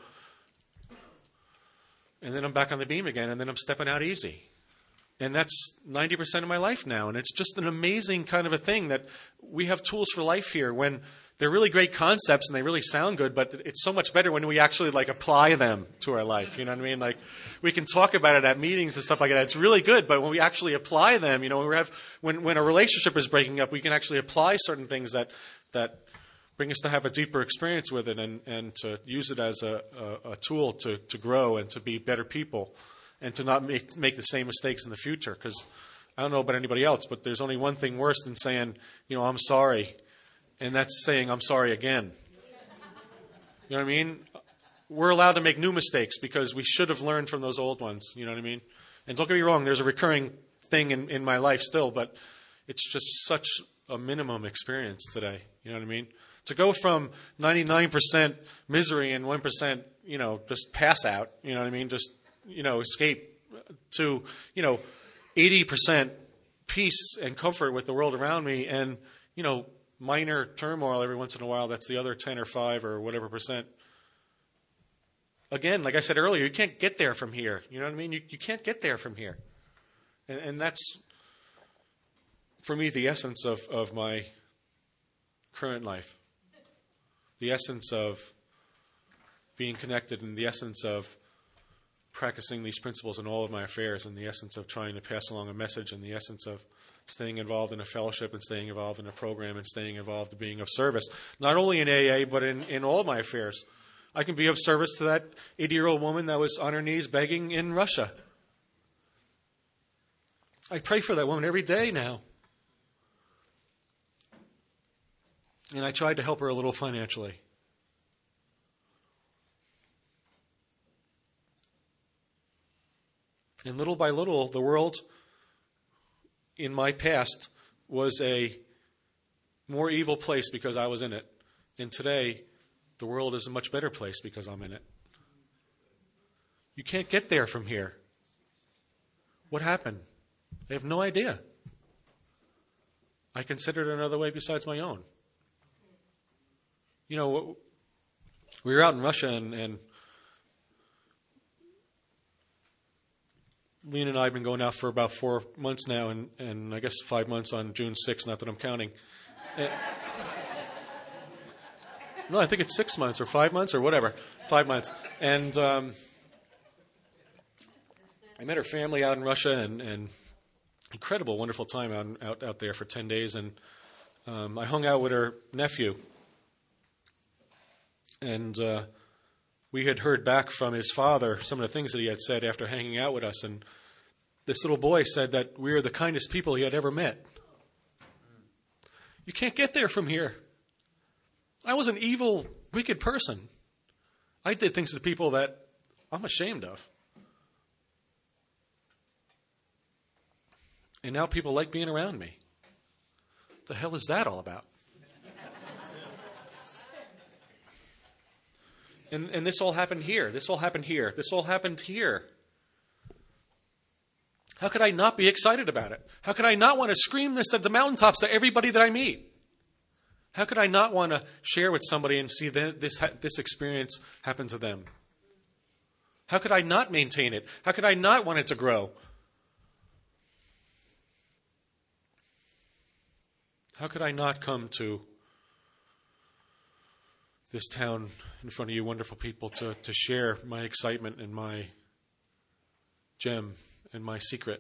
then I'm back on the beam again, and then I'm stepping out easy. And that's 90% of my life now. And it's just an amazing kind of a thing that we have tools for life here when they're really great concepts and they really sound good, but it's so much better when we actually apply them to our life. You know what I mean? We can talk about it at meetings and stuff like that. It's really good, but when we actually apply them, when a relationship is breaking up, we can actually apply certain things that bring us to have a deeper experience with it and to use it as a tool to grow and to be better people and to not make the same mistakes in the future. Because I don't know about anybody else, but there's only one thing worse than saying, I'm sorry. And that's saying, I'm sorry again. You know what I mean? We're allowed to make new mistakes because we should have learned from those old ones. You know what I mean? And don't get me wrong, there's a recurring thing in my life still, but it's just such a minimum experience today. You know what I mean? To go from 99% misery and 1%, just pass out, you know what I mean? Just, escape to, 80% peace and comfort with the world around me and, minor turmoil every once in a while. That's the other 10 or 5 or whatever percent. Again, like I said earlier, you can't get there from here. You know what I mean? You can't get there from here. And that's, for me, the essence of my current life. The essence of being connected and the essence of practicing these principles in all of my affairs and the essence of trying to pass along a message and the essence of staying involved in a fellowship and staying involved in a program and staying involved in being of service, not only in AA, but in all of my affairs. I can be of service to that 80-year-old woman that was on her knees begging in Russia. I pray for that woman every day now. And I tried to help her a little financially. And little by little, the world in my past was a more evil place because I was in it. And today, the world is a much better place because I'm in it. You can't get there from here. What happened? I have no idea. I considered another way besides my own. You know, we were out in Russia, and Lena and I have been going out for about 4 months now, and I guess 5 months on June 6th, not that I'm counting. No, I think it's 6 months or 5 months or whatever. 5 months. And I met her family out in Russia, and incredible, wonderful time out there for 10 days. And I hung out with her nephew. And we had heard back from his father some of the things that he had said after hanging out with us. And this little boy said that we are the kindest people he had ever met. You can't get there from here. I was an evil, wicked person. I did things to people that I'm ashamed of. And now people like being around me. What the hell is that all about? And this all happened here. This all happened here. This all happened here. How could I not be excited about it? How could I not want to scream this at the mountaintops to everybody that I meet? How could I not want to share with somebody and see this experience happen to them? How could I not maintain it? How could I not want it to grow? How could I not come to this town in front of you wonderful people to share my excitement and my gem and my secret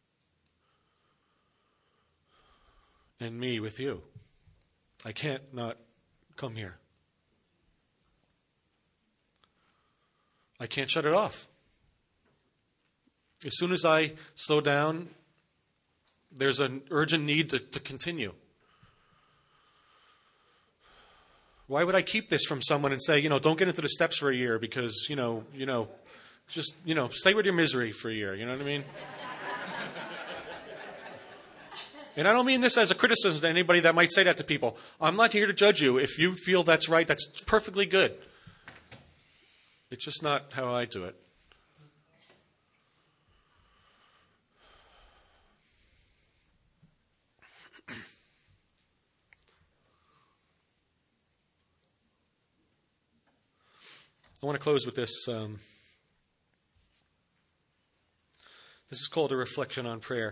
and me with you? I can't not come here. I can't shut it off. As soon as I slow down, there's an urgent need to continue. Why would I keep this from someone and say, don't get into the steps for a year because, just, stay with your misery for a year. You know what I mean? And I don't mean this as a criticism to anybody that might say that to people. I'm not here to judge you. If you feel that's right, that's perfectly good. It's just not how I do it. I want to close with this. This is called a reflection on prayer.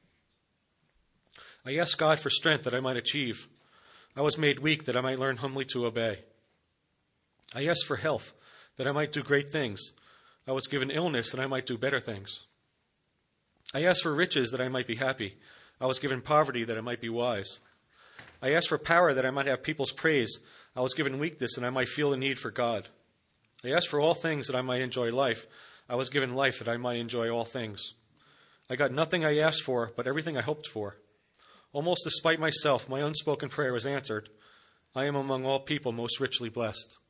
I asked God for strength that I might achieve. I was made weak that I might learn humbly to obey. I asked for health that I might do great things. I was given illness that I might do better things. I asked for riches that I might be happy. I was given poverty that I might be wise. I asked for power that I might have people's praise. I was given weakness and I might feel the need for God. I asked for all things that I might enjoy life. I was given life that I might enjoy all things. I got nothing I asked for, but everything I hoped for. Almost despite myself, my unspoken prayer was answered. I am among all people most richly blessed.